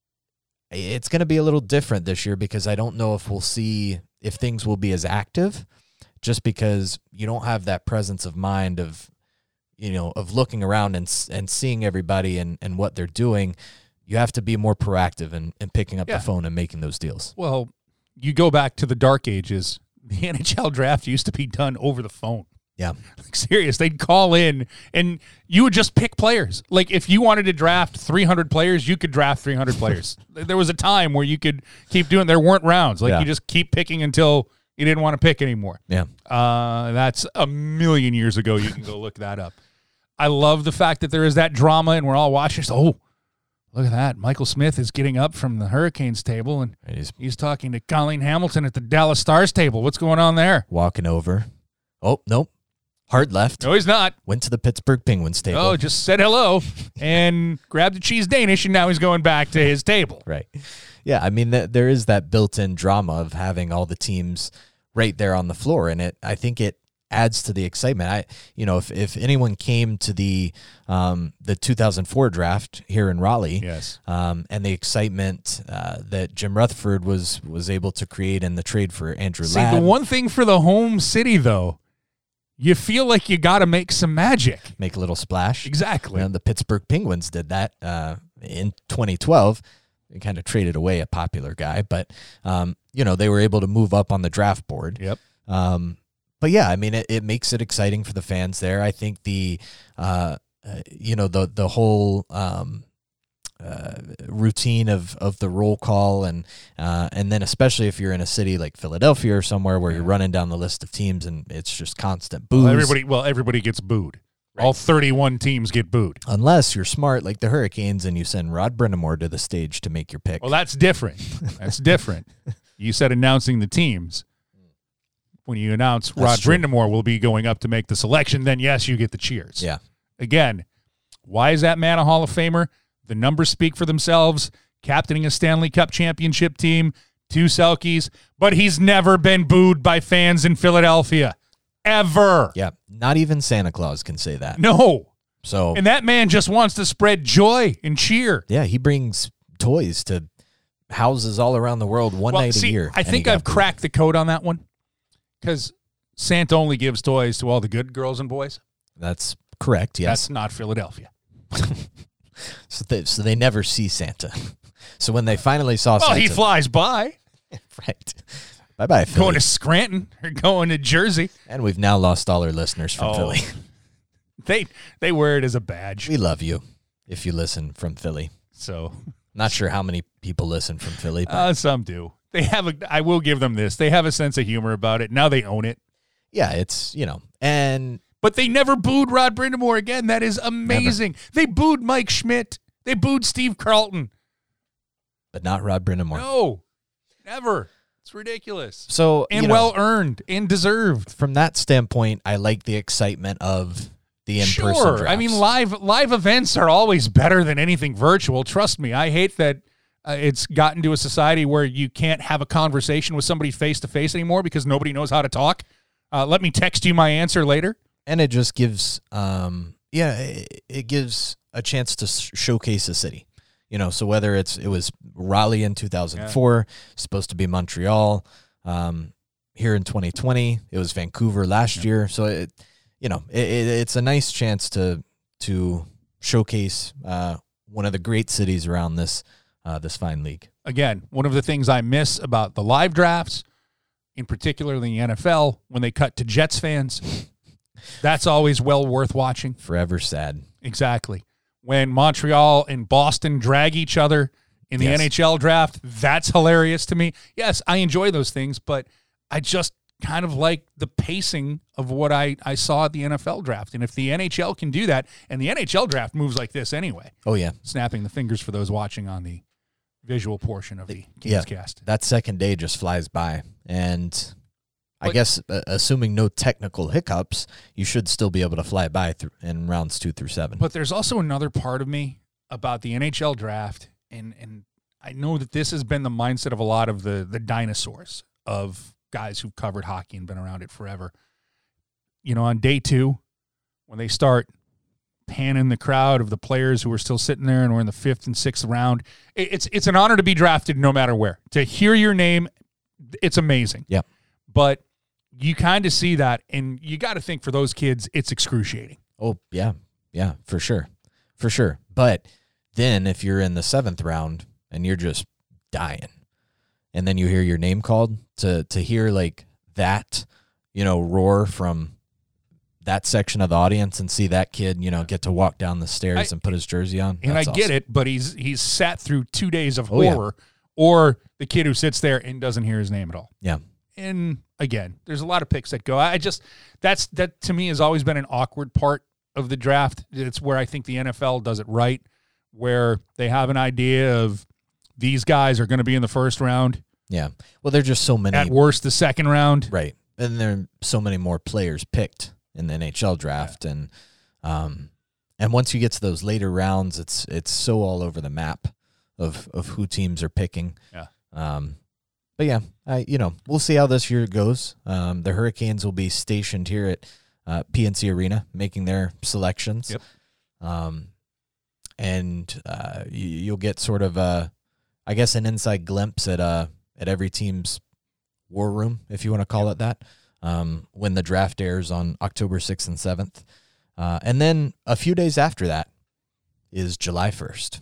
it's going to be a little different this year, because I don't know if we'll see if things will be as active, just because you don't have that presence of mind of, you know, of looking around and and seeing everybody and, and what they're doing. You have to be more proactive in, in picking up Yeah. the phone and making those deals. Well, you go back to the dark ages. The N H L draft used to be done over the phone. Yeah. Like, serious. They'd call in, and you would just pick players. Like, if you wanted to draft three hundred players, you could draft three hundred players. There was a time where you could keep doing, there weren't rounds. Like, Yeah. you just keep picking until you didn't want to pick anymore. Yeah. Uh, that's a million years ago. You can go look that up. I love the fact that there is that drama, and we're all watching. Oh, look at that. Michael Smith is getting up from the Hurricanes table, and He's he's talking to Colleen Hamilton at the Dallas Stars table. What's going on there? walking over. Oh, nope. Hard left. No, he's not. Went to the Pittsburgh Penguins table. Oh, just said hello and grabbed a cheese Danish, and now he's going back to his table. Right. Yeah, I mean, th- there is that built-in drama of having all the teams right there on the floor, and it. I think it adds to the excitement. I, you know, if, if anyone came to the um, the two thousand four draft here in Raleigh, Yes. um, and the excitement uh, that Jim Rutherford was was able to create in the trade for Andrew See, Ladd. the one thing for the home city, though, you feel like you got to make some magic. Make a little splash. Exactly. You know, the Pittsburgh Penguins did that uh, in twenty twelve. They kind of traded away a popular guy, but um, you know, they were able to move up on the draft board. Yep. Um, but yeah, I mean, it, it makes it exciting for the fans there. I think the, uh, uh, you know, the the whole um, uh, routine of, of the roll call, and uh, and then especially if you're in a city like Philadelphia or somewhere where Yeah. you're running down the list of teams and it's just constant boos. Well, everybody, well, everybody gets booed. All thirty-one teams get booed. Unless you're smart like the Hurricanes and you send Rod Brind'Amour to the stage to make your pick. Well, that's different. That's different. You said announcing the teams. When you announce That's Rod true. Brind'Amour will be going up to make the selection, then yes, you get the cheers. Yeah. Again, why is that man a Hall of Famer? The numbers speak for themselves. Captaining a Stanley Cup championship team, two Selkies, but he's never been booed by fans in Philadelphia. Ever. Yeah. Not even Santa Claus can say that. No. So, And that man just wants to spread joy and cheer. yeah, he brings toys to houses all around the world one Well, night see, a year. I and he think got I've booed. cracked the code on that one because Santa only gives toys to all the good girls and boys. That's correct, yes. That's not Philadelphia. So they, so they never see Santa. So when they finally saw Well, Santa. he flies by right. Bye-bye, Philly. going to Scranton or going to Jersey. And we've now lost all our listeners from Oh. Philly. They they wear it as a badge. We love you if you listen from Philly. So Not sure how many people listen from Philly, but uh, some do. They have a. I will give them this. They have a sense of humor about it. Now they own it. yeah, it's, you know, and But they never booed Rod Brind'Amour again. That is amazing. They booed Mike Schmidt. They booed Steve Carlton. but not Rod Brind'Amour. No, never. It's ridiculous. So, And you know, well earned and deserved. from that standpoint, I like the excitement of the in-person Sure. drafts. I mean, live live events are always better than anything virtual. Trust me. I hate that uh, it's gotten to a society where you can't have a conversation with somebody face to face anymore because nobody knows how to talk. Uh, let me text you my answer later. and it just gives, um, yeah, it, it gives a chance to sh- showcase a city. You know, so whether it's it was Raleigh in two thousand four, supposed to be Montreal, um, here in twenty twenty, it was Vancouver last year. So it, you know, it, it, it's a nice chance to to showcase uh, one of the great cities around this uh, this fine league. Again, one of the things I miss about the live drafts, in particular in the N F L, when they cut to Jets fans, that's always well worth watching. Forever sad. Exactly. When Montreal and Boston drag each other in the Yes. N H L draft, that's hilarious to me. Yes, I enjoy those things, but I just kind of like the pacing of what I, I saw at the N F L draft. And if the N H L can do that, and the N H L draft moves like this anyway, Oh yeah, snapping the fingers for those watching on the visual portion of the yeah. Gamescast. That second day just flies by, and I But- guess uh, assuming no technical hiccups, you should still be able to fly by through in rounds two through seven. But there's also another part of me about the N H L draft, and and I know that this has been the mindset of a lot of the the dinosaurs of guys who've covered hockey and been around it forever. You know, on day two, when they start panning the crowd of the players who are still sitting there and we're in the fifth and sixth round, it, it's it's an honor to be drafted no matter where. To hear your name, it's amazing. Yeah. But you kind of see that, and you got to think for those kids, it's excruciating. Oh, yeah. Yeah, for sure. For sure. But then if you're in the seventh round and you're just dying, and then you hear your name called, to to hear like that, you know, roar from that section of the audience and see that kid, you know, get to walk down the stairs I- and put his jersey on. And that's I get awesome. it, but he's he's sat through two days of Oh, yeah. horror, or the kid who sits there and doesn't hear his name at all. Yeah. And again, there's a lot of picks that go. I just that's that to me has always been an awkward part of the draft. It's where I think the N F L does it right, where they have an idea of these guys are going to be in the first round, Yeah. Well, there's just so many. at worst the second round. Right. And there are so many more players picked in the N H L draft. And um and once you get to those later rounds, it's it's so all over the map of, of who teams are picking. Yeah. Um but yeah, I, you know, we'll see how this year goes. Um, the Hurricanes will be stationed here at uh, P N C Arena, making their selections. Yep. Um, and uh, you, you'll get sort of a, I guess, an inside glimpse at uh at every team's war room, if you want to call it that, um, when the draft airs on October sixth and seventh. Uh, and then a few days after that is July first.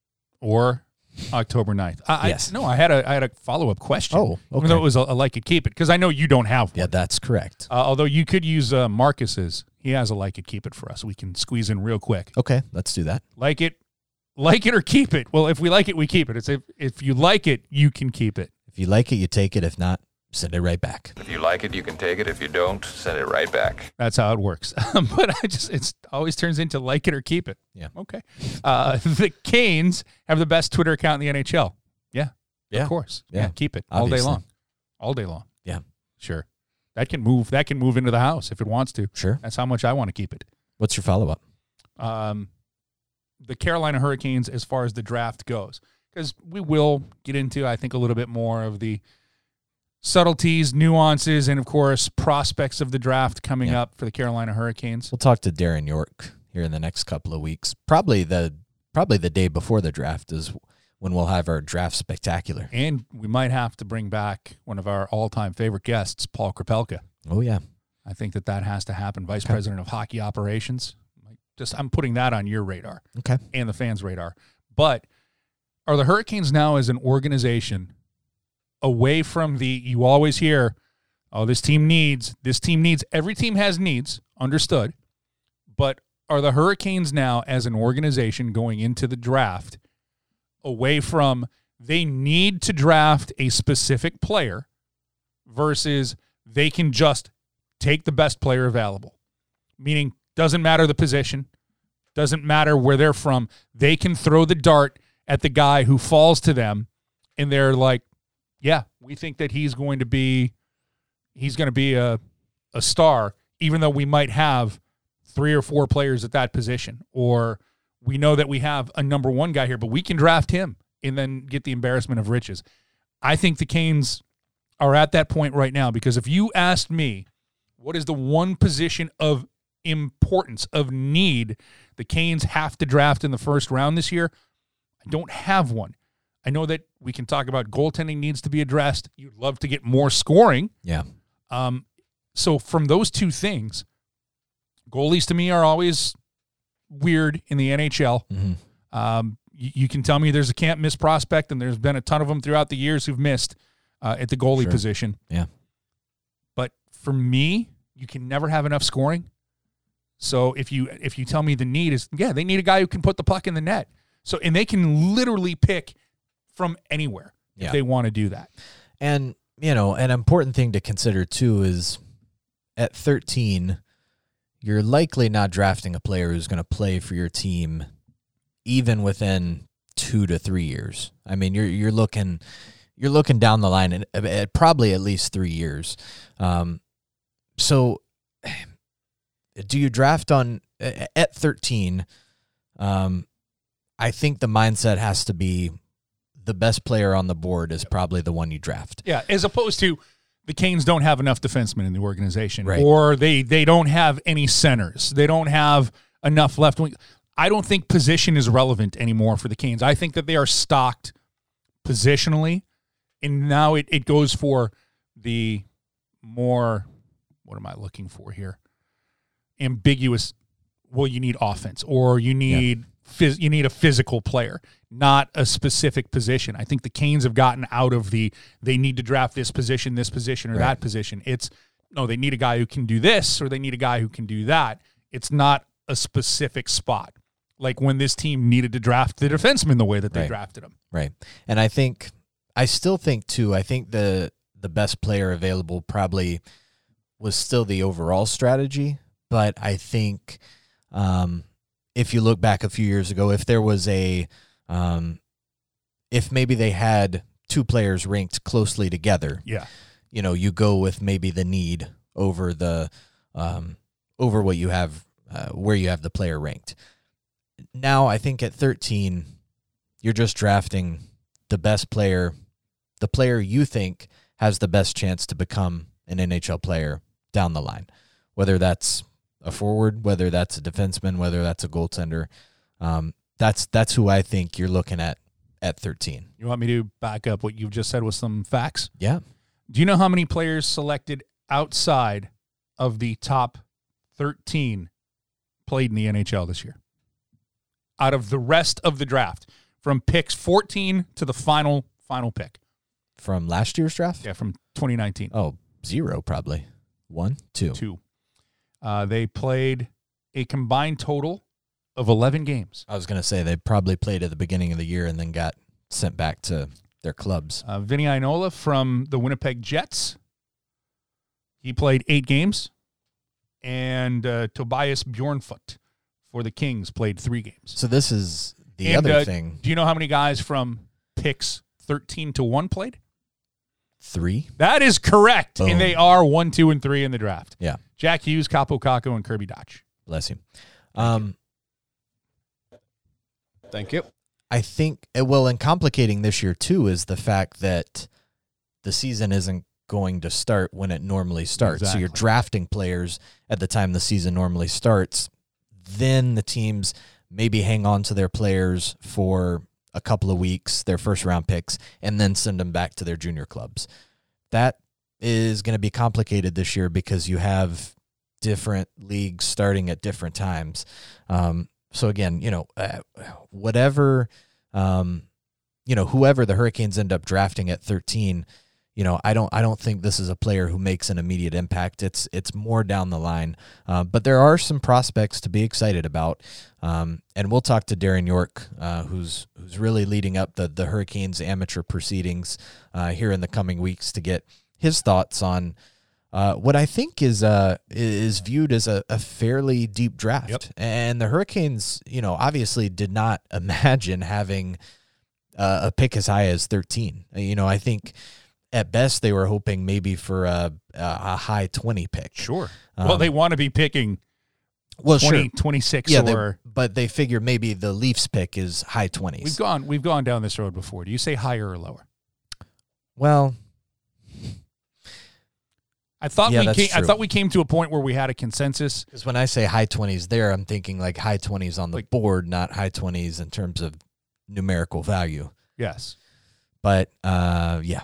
Or October ninth. I, Yes. I, no, I had a I had a follow-up question. Oh, Even though okay. it was a, a like it, keep it, because I know you don't have one. Yeah, that's correct. Uh, although you could use uh, Marcus's. He has a like it, keep it for us. We can squeeze in real quick. Okay, let's do that. Like it, like it or keep it. Well, if we like it, we keep it. It's if, if you like it, you can keep it. If you like it, you take it. If not, send it right back. If you like it, you can take it. If you don't, send it right back. That's how it works. But I just it's always turns into like it or keep it. Yeah. Okay. Uh, the Canes have the best Twitter account in the N H L. Yeah. Yeah. Of course. Yeah. Yeah. Keep it all Obviously. day long. All day long. Yeah. Sure. That can move. That can move into the house if it wants to. Sure. That's how much I want to keep it. What's your follow-up? Um, the Carolina Hurricanes, as far as the draft goes, because we will get into, I think, a little bit more of the subtleties, nuances, and of course prospects of the draft coming Yeah. up for the Carolina Hurricanes. We'll talk to Darren York here in the next couple of weeks. Probably the probably the day before the draft is when we'll have our draft spectacular. And we might have to bring back one of our all-time favorite guests, Paul Krapelka. Oh yeah. I think that that has to happen. Vice President of Hockey Operations. Just I'm putting that on your radar Okay. and the fans' radar. But are the Hurricanes now as an organization away from the, you always hear, oh, this team needs, this team needs, every team has needs, understood. But are the Hurricanes now as an organization going into the draft away from they need to draft a specific player versus they can just take the best player available? Meaning, doesn't matter the position, doesn't matter where they're from. They can throw the dart at the guy who falls to them, and they're like, yeah, we think that he's going to be he's going to be a a star, even though we might have three or four players at that position. Or we know that we have a number one guy here, but we can draft him and then get the embarrassment of riches. I think the Canes are at that point right now, because if you asked me what is the one position of importance, of need, the Canes have to draft in the first round this year, I don't have one. I know that we can talk about goaltending needs to be addressed. You'd love to get more scoring. Yeah. Um, so from those two things, goalies to me are always weird in the N H L. Mm-hmm. Um, you, you can tell me there's a can't miss prospect, and there's been a ton of them throughout the years who've missed uh, at the goalie Sure. position. Yeah. But for me, you can never have enough scoring. So if you if you tell me the need is, yeah, they need a guy who can put the puck in the net. So and they can literally pick from anywhere Yeah. if they want to do that. And, you know, an important thing to consider too is at thirteen, you're likely not drafting a player who's going to play for your team even within two to three years. I mean, you're you're looking you're looking down the line at, at probably at least three years. Um, so do you draft on at thirteen? Um, I think the mindset has to be the best player on the board is probably the one you draft. Yeah, as opposed to the Canes don't have enough defensemen in the organization, Right. or they they don't have any centers. They don't have enough left wing. I don't think position is relevant anymore for the Canes. I think that they are stocked positionally, and now it, it goes for the more, what am I looking for here? Ambiguous, well, you need offense, or you need phys- you need a physical player, not a specific position. I think the Canes have gotten out of the they need to draft this position, this position, or Right. that position. It's no, they need a guy who can do this, or they need a guy who can do that. It's not a specific spot. Like when this team needed to draft the defenseman the way that they Right. drafted him. Right. And I think, I still think too, I think the, the best player available probably was still the overall strategy. But I think um, if you look back a few years ago, if there was a, um, if maybe they had two players ranked closely together, Yeah. you know, you go with maybe the need over the, um, over what you have, uh, where you have the player ranked. Now, I think at thirteen, you're just drafting the best player the player you think has the best chance to become an N H L player down the line, whether that's a forward, whether that's a defenseman, whether that's a goaltender. Um, that's that's who I think you're looking at at thirteen. You want me to back up what you've just said with some facts? Yeah. Do you know how many players selected outside of the top thirteen played in the N H L this year? Out of the rest of the draft, from picks fourteen to the final final pick. From last year's draft? Yeah, from twenty nineteen. Oh, zero probably. One, two. Two. Uh, they played a combined total of eleven games. I was going to say they probably played at the beginning of the year and then got sent back to their clubs. Uh, Vinny Ainola from the Winnipeg Jets. He played eight games. And uh, Tobias Bjornfoot for the Kings played three games. So this is the and, other uh, thing. Do you know how many guys from picks thirteen to one played? Three? That is correct. Boom. And they are one, two, and three in the draft. Yeah. Jack Hughes, Capo Caco, and Kirby Dodge. Bless you. Um, Thank you. I think, uh, well, and complicating this year, too, is the fact that the season isn't going to start when it normally starts. Exactly. So you're drafting players at the time the season normally starts. Then the teams maybe hang on to their players for a couple of weeks, their first-round picks, and then send them back to their junior clubs. That is going to be complicated this year because you have different leagues starting at different times. Um, so again, you know, uh, whatever, um, you know, whoever the Hurricanes end up drafting at thirteen, you know, I don't, I don't think this is a player who makes an immediate impact. It's, it's more down the line. Uh, but there are some prospects to be excited about. Um, and we'll talk to Darren York, uh, who's, who's really leading up the, the Hurricanes amateur proceedings, uh, here in the coming weeks to get his thoughts on, uh, what I think is, uh, is viewed as a, a fairly deep draft. Yep. And the Hurricanes, you know, obviously did not imagine having uh, a pick as high as thirteen. You know, I think, at best, they were hoping maybe for a, a high twenty pick. Sure. Um, well, they want to be picking Well, twenty, sure. twenty-six Yeah, or... they, but they figure maybe the Leafs pick is high twenties. We've gone, we've gone down this road before. Do you say higher or lower? Well, I thought Yeah, we that's came, I true. thought we came to a point where we had a consensus. because when I say high twenties there, I'm thinking like high twenties on the Like- board, not high twenties in terms of numerical value. Yes. But, uh, yeah.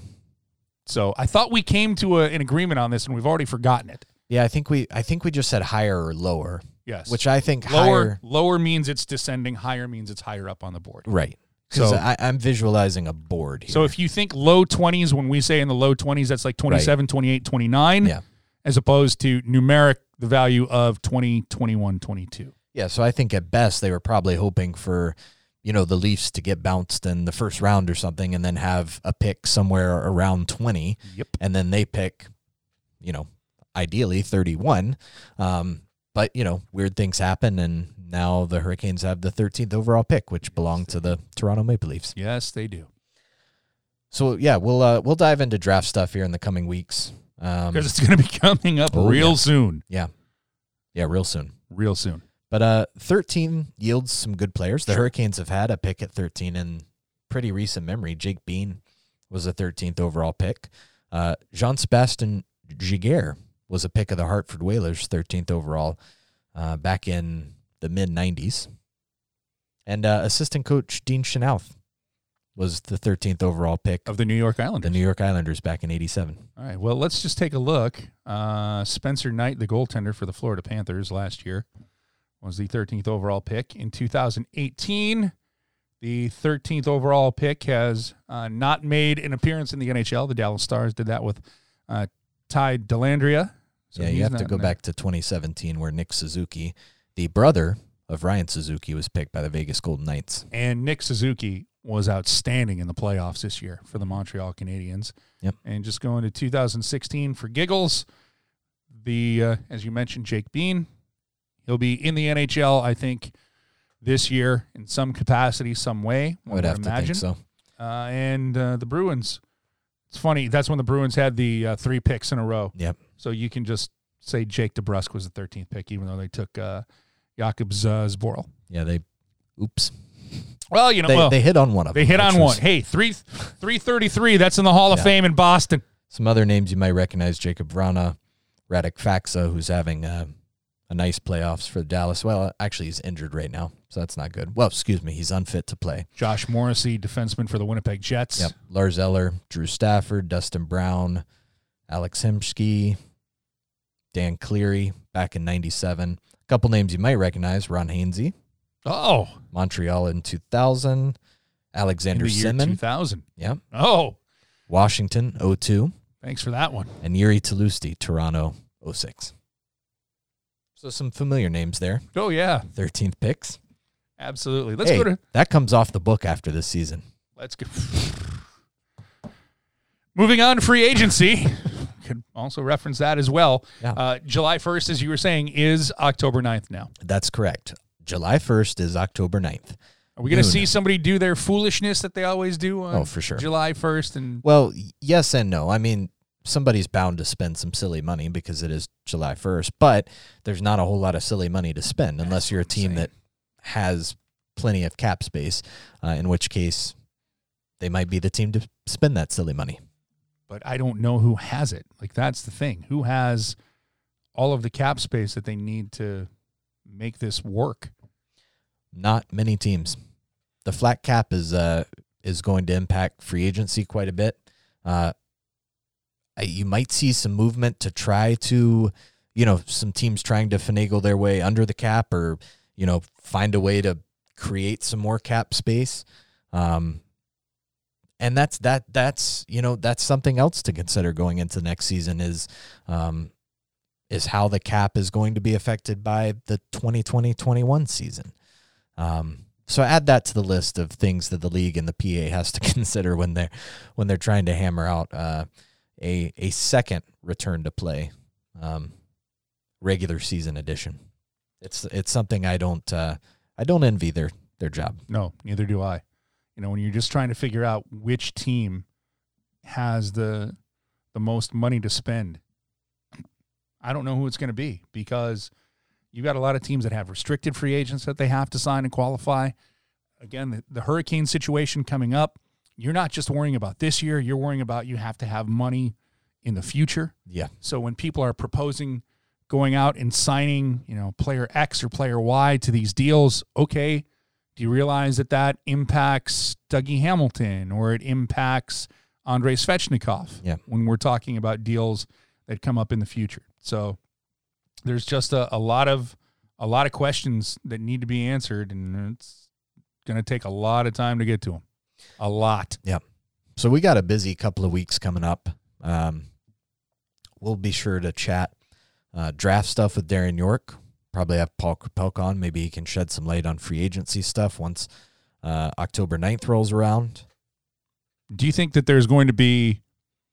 So I thought we came to a, an agreement on this, and we've already forgotten it. Yeah, I think we I think we just said higher or lower, Yes. which I think lower higher. lower means it's descending. Higher means it's higher up on the board. Right. Because So- I, I'm visualizing a board here. So if you think low twenties, when we say in the low twenties, that's like twenty-seven, twenty-eight, twenty-nine, Yeah. as opposed to numeric, the value of twenty, twenty-one, twenty-two. Yeah, so I think at best they were probably hoping for, you know, the Leafs to get bounced in the first round or something and then have a pick somewhere around twenty. Yep. And then they pick, you know, ideally thirty-one. Um, but, you know, weird things happen, and now the Hurricanes have the thirteenth overall pick, which belonged to the Toronto Maple Leafs. Yes, they do. So, yeah, we'll uh, we'll dive into draft stuff here in the coming weeks. Um, Because it's going to be coming up Oh, real yeah. soon. yeah. Yeah, real soon. Real soon. But uh, thirteen yields some good players. The Hurricanes have had a pick at thirteen in pretty recent memory. Jake Bean was a thirteenth overall pick. Uh, Jean-Sebastien Giguère was a pick of the Hartford Whalers, thirteenth overall, uh, back in the mid nineties. And uh, assistant coach Dean Chenoweth was the thirteenth overall pick Of the New York Islanders. the New York Islanders back in eighty-seven. All right, well, let's just take a look. Uh, Spencer Knight, the goaltender for the Florida Panthers last year, was the thirteenth overall pick. In two thousand eighteen, the thirteenth overall pick has uh, not made an appearance in the N H L. The Dallas Stars did that with uh, Ty Dellandrea. So yeah, you he's have to not go in there. back to twenty seventeen where Nick Suzuki, the brother of Ryan Suzuki, was picked by the Vegas Golden Knights. And Nick Suzuki was outstanding in the playoffs this year for the Montreal Canadiens. Yep. And just going to two thousand sixteen for giggles, the uh, as you mentioned, Jake Bean, he'll be in the N H L, I think, this year in some capacity, some way. I would have to imagine. think so. Uh, and uh, the Bruins, it's funny, that's when the Bruins had the uh, three picks in a row. Yep. So you can just say Jake DeBrusk was the thirteenth pick, even though they took uh, Jakub Z- Zboril. Yeah, they, oops. Well, you know, They, well, they hit on one of they them. hit on which one. was- Hey, three three thirty three. That's in the Hall of Yeah. Fame in Boston. Some other names you might recognize: Jacob Vrana, Radek Faksa, who's having uh, a nice playoffs for Dallas. Well, actually, he's injured right now, so that's not good. Well, excuse me, he's unfit to play. Josh Morrissey, defenseman for the Winnipeg Jets. Yep. Lars Eller, Drew Stafford, Dustin Brown, Alex Hemsky, Dan Cleary back in ninety-seven. A couple names you might recognize: Ron Hainsey, Oh, Montreal in two thousand, in Alexander the year two Simmon, thousand. yep, Oh, Washington oh two, thanks for that one. and Yuri Talusti, Toronto oh six. So some familiar names there. Oh, yeah, thirteenth picks. absolutely. Let's Hey, go to that comes off the book after this season. Let's go. Moving on to free agency. Could also reference that as well. Yeah. Uh, July first, as you were saying, is October ninth now. That's correct. July first is October ninth. Are we going to Noon. see somebody do their foolishness that they always do on Oh, for sure. July first? And Well, y- yes and no. I mean, somebody's bound to spend some silly money because it is July first, but there's not a whole lot of silly money to spend unless you're a team that has plenty of cap space, uh, in which case they might be the team to spend that silly money. But I don't know who has it. Like, that's the thing. Who has all of the cap space that they need to make this work? Not many teams. The flat cap is uh is going to impact free agency quite a bit. Uh, I- you might see some movement to try to, you know, some teams trying to finagle their way under the cap, or, you know, find a way to create some more cap space. Um, and that's that that's you know that's something else to consider going into next season is um, is how the cap is going to be affected by the twenty twenty twenty-one season. Um, so add that to the list of things that the league and the P A has to consider when they're when they're trying to hammer out uh, a a second return to play um, regular season edition. It's it's something I don't uh, I don't envy their their job. No, neither do I. You know, when you're just trying to figure out which team has the the most money to spend, I don't know who it's going to be, because you got a lot of teams that have restricted free agents that they have to sign and qualify. Again, the, the hurricane situation coming up, you're not just worrying about this year, you're worrying about you have to have money in the future. Yeah. So when people are proposing going out and signing, you know, player X or player Y to these deals, okay, do you realize that that impacts Dougie Hamilton, or it impacts Andrei Svechnikov Yeah. when we're talking about deals that come up in the future? So there's just a, a lot of a lot of questions that need to be answered, and it's going to take a lot of time to get to them. A lot. Yeah. So we got a busy couple of weeks coming up. Um, we'll be sure to chat uh, draft stuff with Darren York. Probably have Paul Krupelk on. Maybe he can shed some light on free agency stuff once uh, October ninth rolls around. Do you think that there's going to be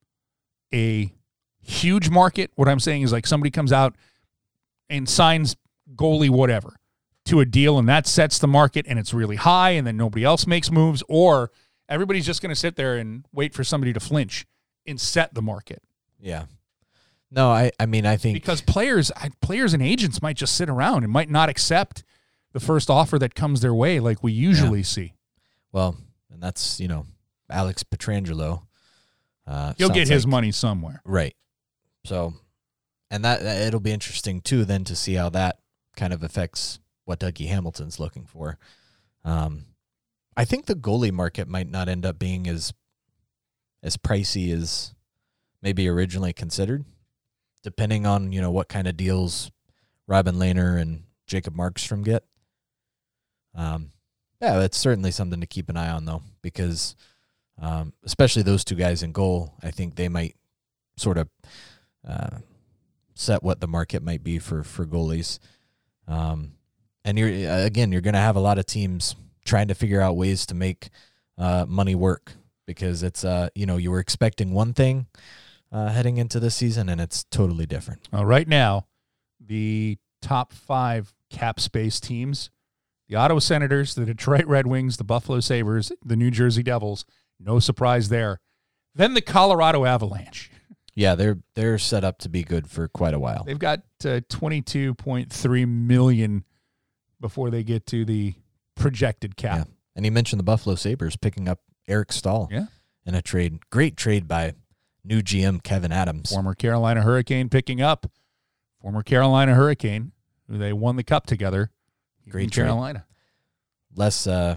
a huge market? What I'm saying is, like, somebody comes out and signs goalie whatever to a deal, and that sets the market, and it's really high, and then nobody else makes moves, or everybody's just going to sit there and wait for somebody to flinch and set the market? Yeah. No, I, I mean, I think Because players players and agents might just sit around and might not accept the first offer that comes their way like we usually see. well, and that's, you know, Alex Pietrangelo. Uh, He'll sounds get his like- money somewhere. Right. So, and that it'll be interesting too then to see how that kind of affects what Dougie Hamilton's looking for. Um, I think the goalie market might not end up being as as pricey as maybe originally considered, depending on, you know, what kind of deals Robin Lehner and Jacob Markstrom get. Um, yeah, it's certainly something to keep an eye on though, because um, especially those two guys in goal, I think they might sort of uh, set what the market might be for for goalies. Um, and you're again, you're going to have a lot of teams trying to figure out ways to make uh, money work, because it's uh, you know, you were expecting one thing uh, heading into this season, and it's totally different. Uh, right now, the top five cap space teams: the Ottawa Senators, the Detroit Red Wings, the Buffalo Sabres, the New Jersey Devils. No surprise there. Then the Colorado Avalanche. Yeah, they're they're set up to be good for quite a while. They've got uh, twenty-two point three million dollars before they get to the projected cap. Yeah. And he mentioned the Buffalo Sabres picking up Eric Stahl Yeah. in a trade. Great trade by new G M Kevin Adams. Former Carolina Hurricane picking up. Former Carolina Hurricane, who they won the cup together. Great in trade. Carolina. Less, uh,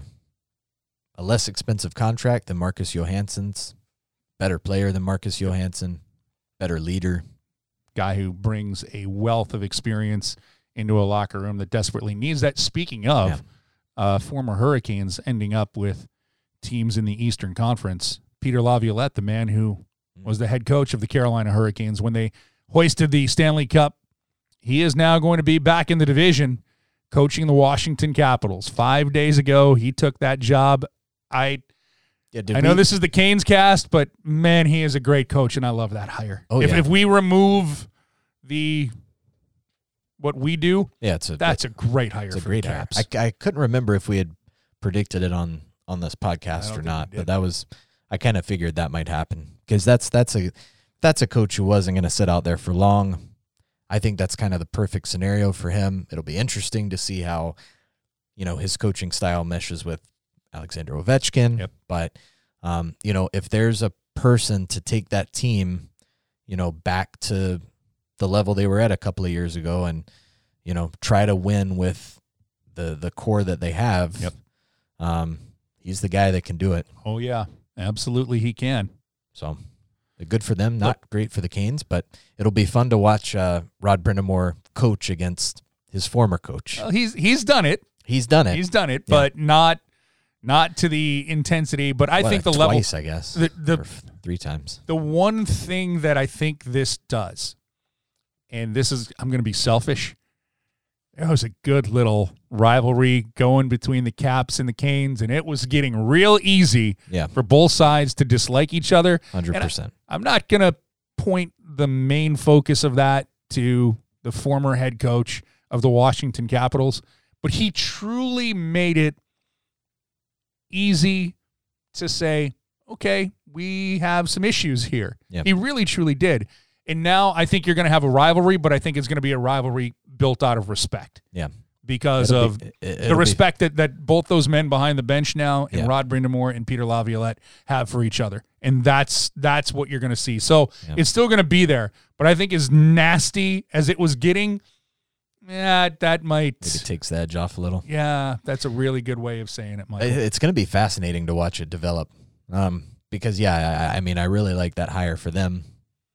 a less expensive contract than Marcus Johansson's. Better player than Marcus Johansson. Better leader. Guy who brings a wealth of experience into a locker room that desperately needs that. Speaking of Yeah. uh, former Hurricanes ending up with teams in the Eastern Conference, Peter Laviolette, the man who was the head coach of the Carolina Hurricanes when they hoisted the Stanley Cup, he is now going to be back in the division coaching the Washington Capitals. Five days ago, he took that job. I Yeah, did I know we- this is the Canes cast, but man, he is a great coach, and I love that hire. Oh, if, yeah. if we remove the what we do, Yeah, it's a that's a great hire it's a for great the hire. Caps. I, I couldn't remember if we had predicted it on on this I podcast don't or think not, we but did. that was I kind of figured that might happen because that's that's a that's a coach who wasn't going to sit out there for long. I think that's kind of the perfect scenario for him. It'll be interesting to see how, you know, his coaching style meshes with Alexander Ovechkin. Yep. But um, you know, if there's a person to take that team, you know, back to the level they were at a couple of years ago and, you know, try to win with the the core that they have. Yep. Um, he's the guy that can do it. Oh, yeah, absolutely he can. So good for them. Not great for the Canes, but it'll be fun to watch uh, Rod Brindamore coach against his former coach. Well, he's he's done it. He's done it. He's done it, Yeah. but not not to the intensity. But I What, think the twice, level, I guess, the the or three times. the one thing that I think this does, and this is, I'm going to be selfish. There was a good little rivalry going between the Caps and the Canes, and it was getting real easy Yeah, for both sides to dislike each other. hundred And I- percent. I'm not going to point the main focus of that to the former head coach of the Washington Capitals, but he truly made it easy to say, okay, we have some issues here. Yeah. He really, truly did. And now I think you're going to have a rivalry, but I think it's going to be a rivalry built out of respect Yeah, because It'll of be- it- the it'll be- respect that, that both those men behind the bench now and Yeah. Rod Brindamore and Peter Laviolette have for each other. And that's that's what you're going to see. So Yeah. it's still going to be there. But I think as nasty as it was getting, yeah, that might. Maybe it takes the edge off a little. Yeah, that's a really good way of saying it, Michael. It- It's going to be fascinating to watch it develop, um, because yeah, I, I mean, I really like that hire for them.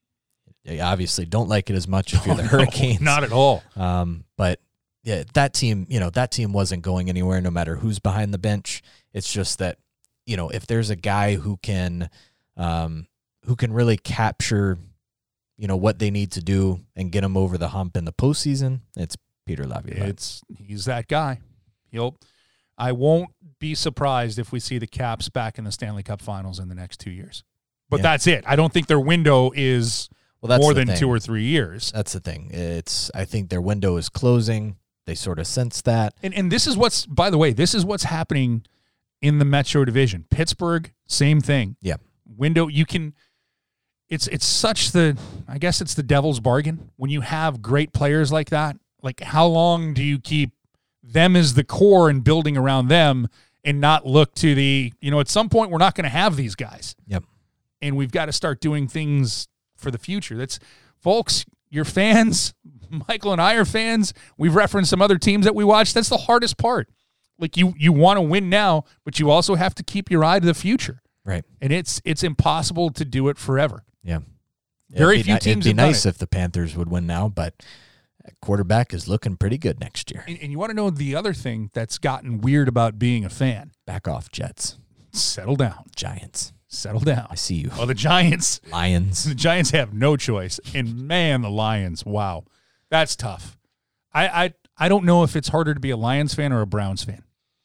You obviously don't like it as much if you're the Oh, no, Hurricanes, not at all. Um, but yeah, that team, you know, that team wasn't going anywhere no matter who's behind the bench. It's just that, you know, if there's a guy who can, um, who can really capture, you know, what they need to do and get them over the hump in the postseason, it's Peter Laviolette. It's he's that guy. He'll. I won't be surprised if we see the Caps back in the Stanley Cup Finals in the next two years. But Yeah. that's it. I don't think their window is Well, that's more the than thing. two or three years. That's the thing. It's, I think their window is closing. They sort of sense that. And and this is what's, by the way, this is what's happening in the Metro Division. Pittsburgh, same thing. Yeah. Window, you can. It's it's such the, I guess it's the devil's bargain when you have great players like that. Like, how long do you keep them as the core and building around them and not look to the, you know, at some point we're not going to have these guys. Yep. And we've got to start doing things for the future. That's, folks, you're fans. Michael and I are fans. We've referenced some other teams that we watch. That's the hardest part. Like, you you want to win now, but you also have to keep your eye to the future. Right. And it's it's impossible to do it forever. Yeah. Very It'd be few ni- teams It'd have be done nice it. if the Panthers would win now, but quarterback is looking pretty good next year. And, and you want to know the other thing that's gotten weird about being a fan? Back off, Jets, Settle down. Giants. Settle down. I see you. Well, the Giants, Lions. the Giants have no choice. And man, the Lions, wow. That's tough. I I, I don't know if it's harder to be a Lions fan or a Browns fan.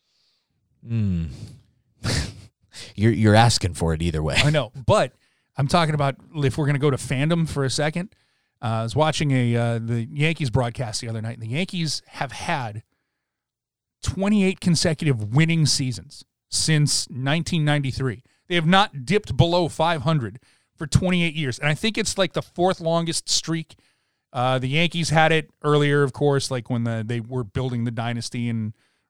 Mm. you're you're asking for it either way. I know, but I'm talking about if we're going to go to fandom for a second. Uh, I was watching a uh, the Yankees broadcast the other night, and the Yankees have had twenty-eight consecutive winning seasons since nineteen ninety-three. They have not dipped below five hundred for twenty-eight years, and I think it's like the fourth longest streak. Uh, the Yankees had it earlier, of course, like when the, they were building the dynasty and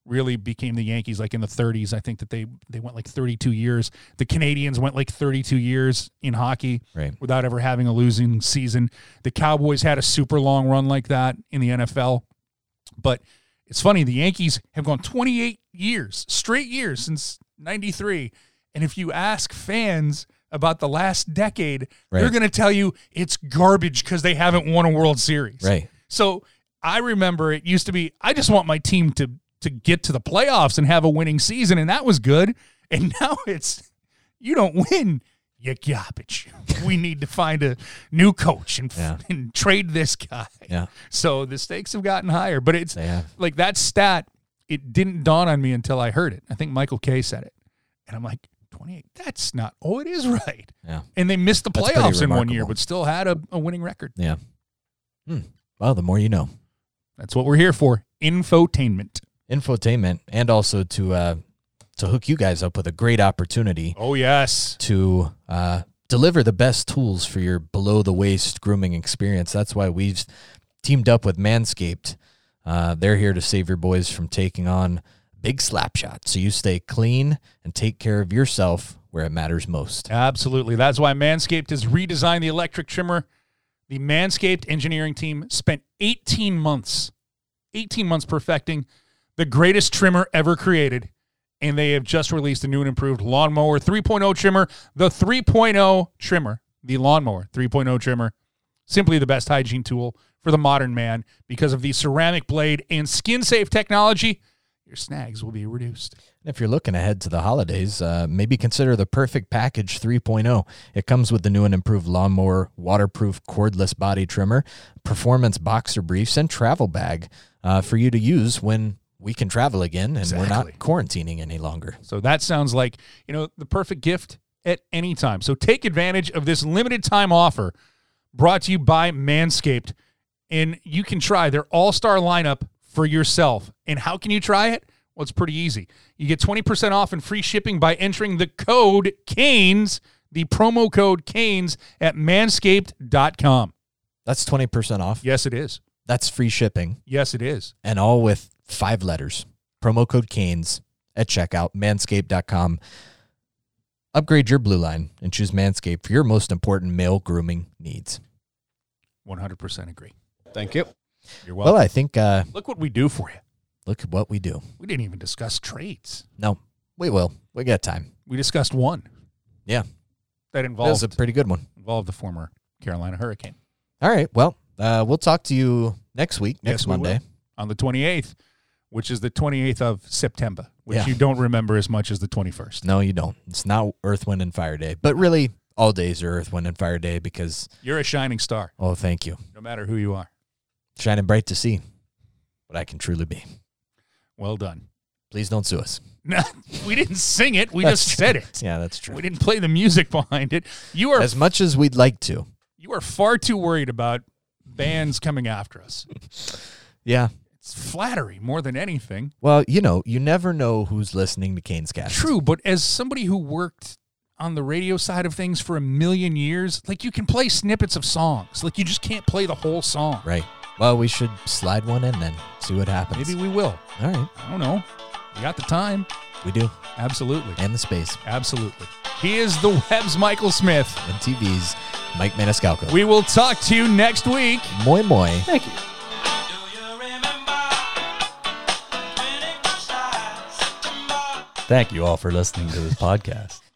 really became the Yankees like in the thirties. I think that they they went like thirty-two years. The Canadians went like thirty-two years in hockey Right. without ever having a losing season. The Cowboys had a super long run like that in the N F L. But it's funny, the Yankees have gone twenty-eight years, straight years since ninety-three. And if you ask fans about the last decade, Right. they're going to tell you it's garbage because they haven't won a World Series. Right. So I remember it used to be, I just want my team to to get to the playoffs and have a winning season, and that was good. And now it's, you don't win, you garbage. We need to find a new coach and, Yeah. and trade this guy. Yeah. So the stakes have gotten higher. But it's They have. like that stat, it didn't dawn on me until I heard it. I think Michael Kay said it. And I'm like, twenty-eight, that's not, oh, it is right. Yeah. And they missed the That's pretty playoffs in one year, remarkable. but still had a, a winning record. Yeah. Hmm. Well, the more you know. That's what we're here for. Infotainment. Infotainment, and also to uh, to hook you guys up with a great opportunity Oh, yes. to uh, deliver the best tools for your below-the-waist grooming experience. That's why we've teamed up with Manscaped. Uh, they're here to save your boys from taking on big slap shots, so you stay clean and take care of yourself where it matters most. Absolutely. That's why Manscaped has redesigned the electric trimmer. The Manscaped engineering team spent eighteen months, eighteen months perfecting the greatest trimmer ever created, and they have just released a new and improved Lawnmower three point oh trimmer. The three point oh trimmer, the Lawnmower three point oh trimmer, simply the best hygiene tool for the modern man because of the ceramic blade and skin-safe technology. Your snags will be reduced. If you're looking ahead to the holidays, uh, maybe consider the Perfect Package three point oh. It comes with the new and improved Lawnmower waterproof cordless body trimmer, performance boxer briefs, and travel bag uh, for you to use when we can travel again and we're not Exactly. quarantining any longer. So that sounds like, you know, the perfect gift at any time. So take advantage of this limited time offer brought to you by Manscaped, and you can try their all-star lineup for yourself. And how can you try it? Well, it's pretty easy. You get twenty percent off and free shipping by entering the code Canes, the promo code Canes at manscaped dot com. That's twenty percent off. Yes, it is. That's free shipping, Yes, it is. and all with five letters. Promo code Canes at checkout, manscaped dot com. Upgrade your blue line and choose Manscaped for your most important male grooming needs. one hundred percent agree. Thank you. You're welcome. Well, I think, uh, Look what we do for you. look at what we do. We didn't even discuss trades. No, we will. We got time. We discussed one. Yeah. That That involved was a pretty good one. involved the former Carolina Hurricane. All right. Well, uh, we'll talk to you next week, next Yes, we Monday. will. On the twenty-eighth, which is the twenty-eighth of September, which Yeah. you don't remember as much as the twenty-first. No, you don't. It's not Earth, Wind, and Fire Day. But really, all days are Earth, Wind, and Fire Day because, You're a shining star, oh, thank you. no matter who you are. Shining bright to see what I can truly be. Well done. Please don't sue us. No, we didn't sing it. We That's just true. said it. Yeah, that's true. We didn't play the music behind it. You are As much as we'd like to. you are far too worried about bands coming after us. Yeah. It's flattery more than anything. Well, you know, you never know who's listening to Canes Cast. True, but as somebody who worked on the radio side of things for a million years, like you can play snippets of songs. Like you just can't play the whole song. Right. Well, we should slide one in then. See what happens. Maybe we will. All right. I don't know. We got the time. We do. Absolutely. And the space. Absolutely. He is the Web's Michael Smith. And T V's Mike Maniscalco. We will talk to you next week. Moi moi. Thank you. Thank you all for listening to this podcast.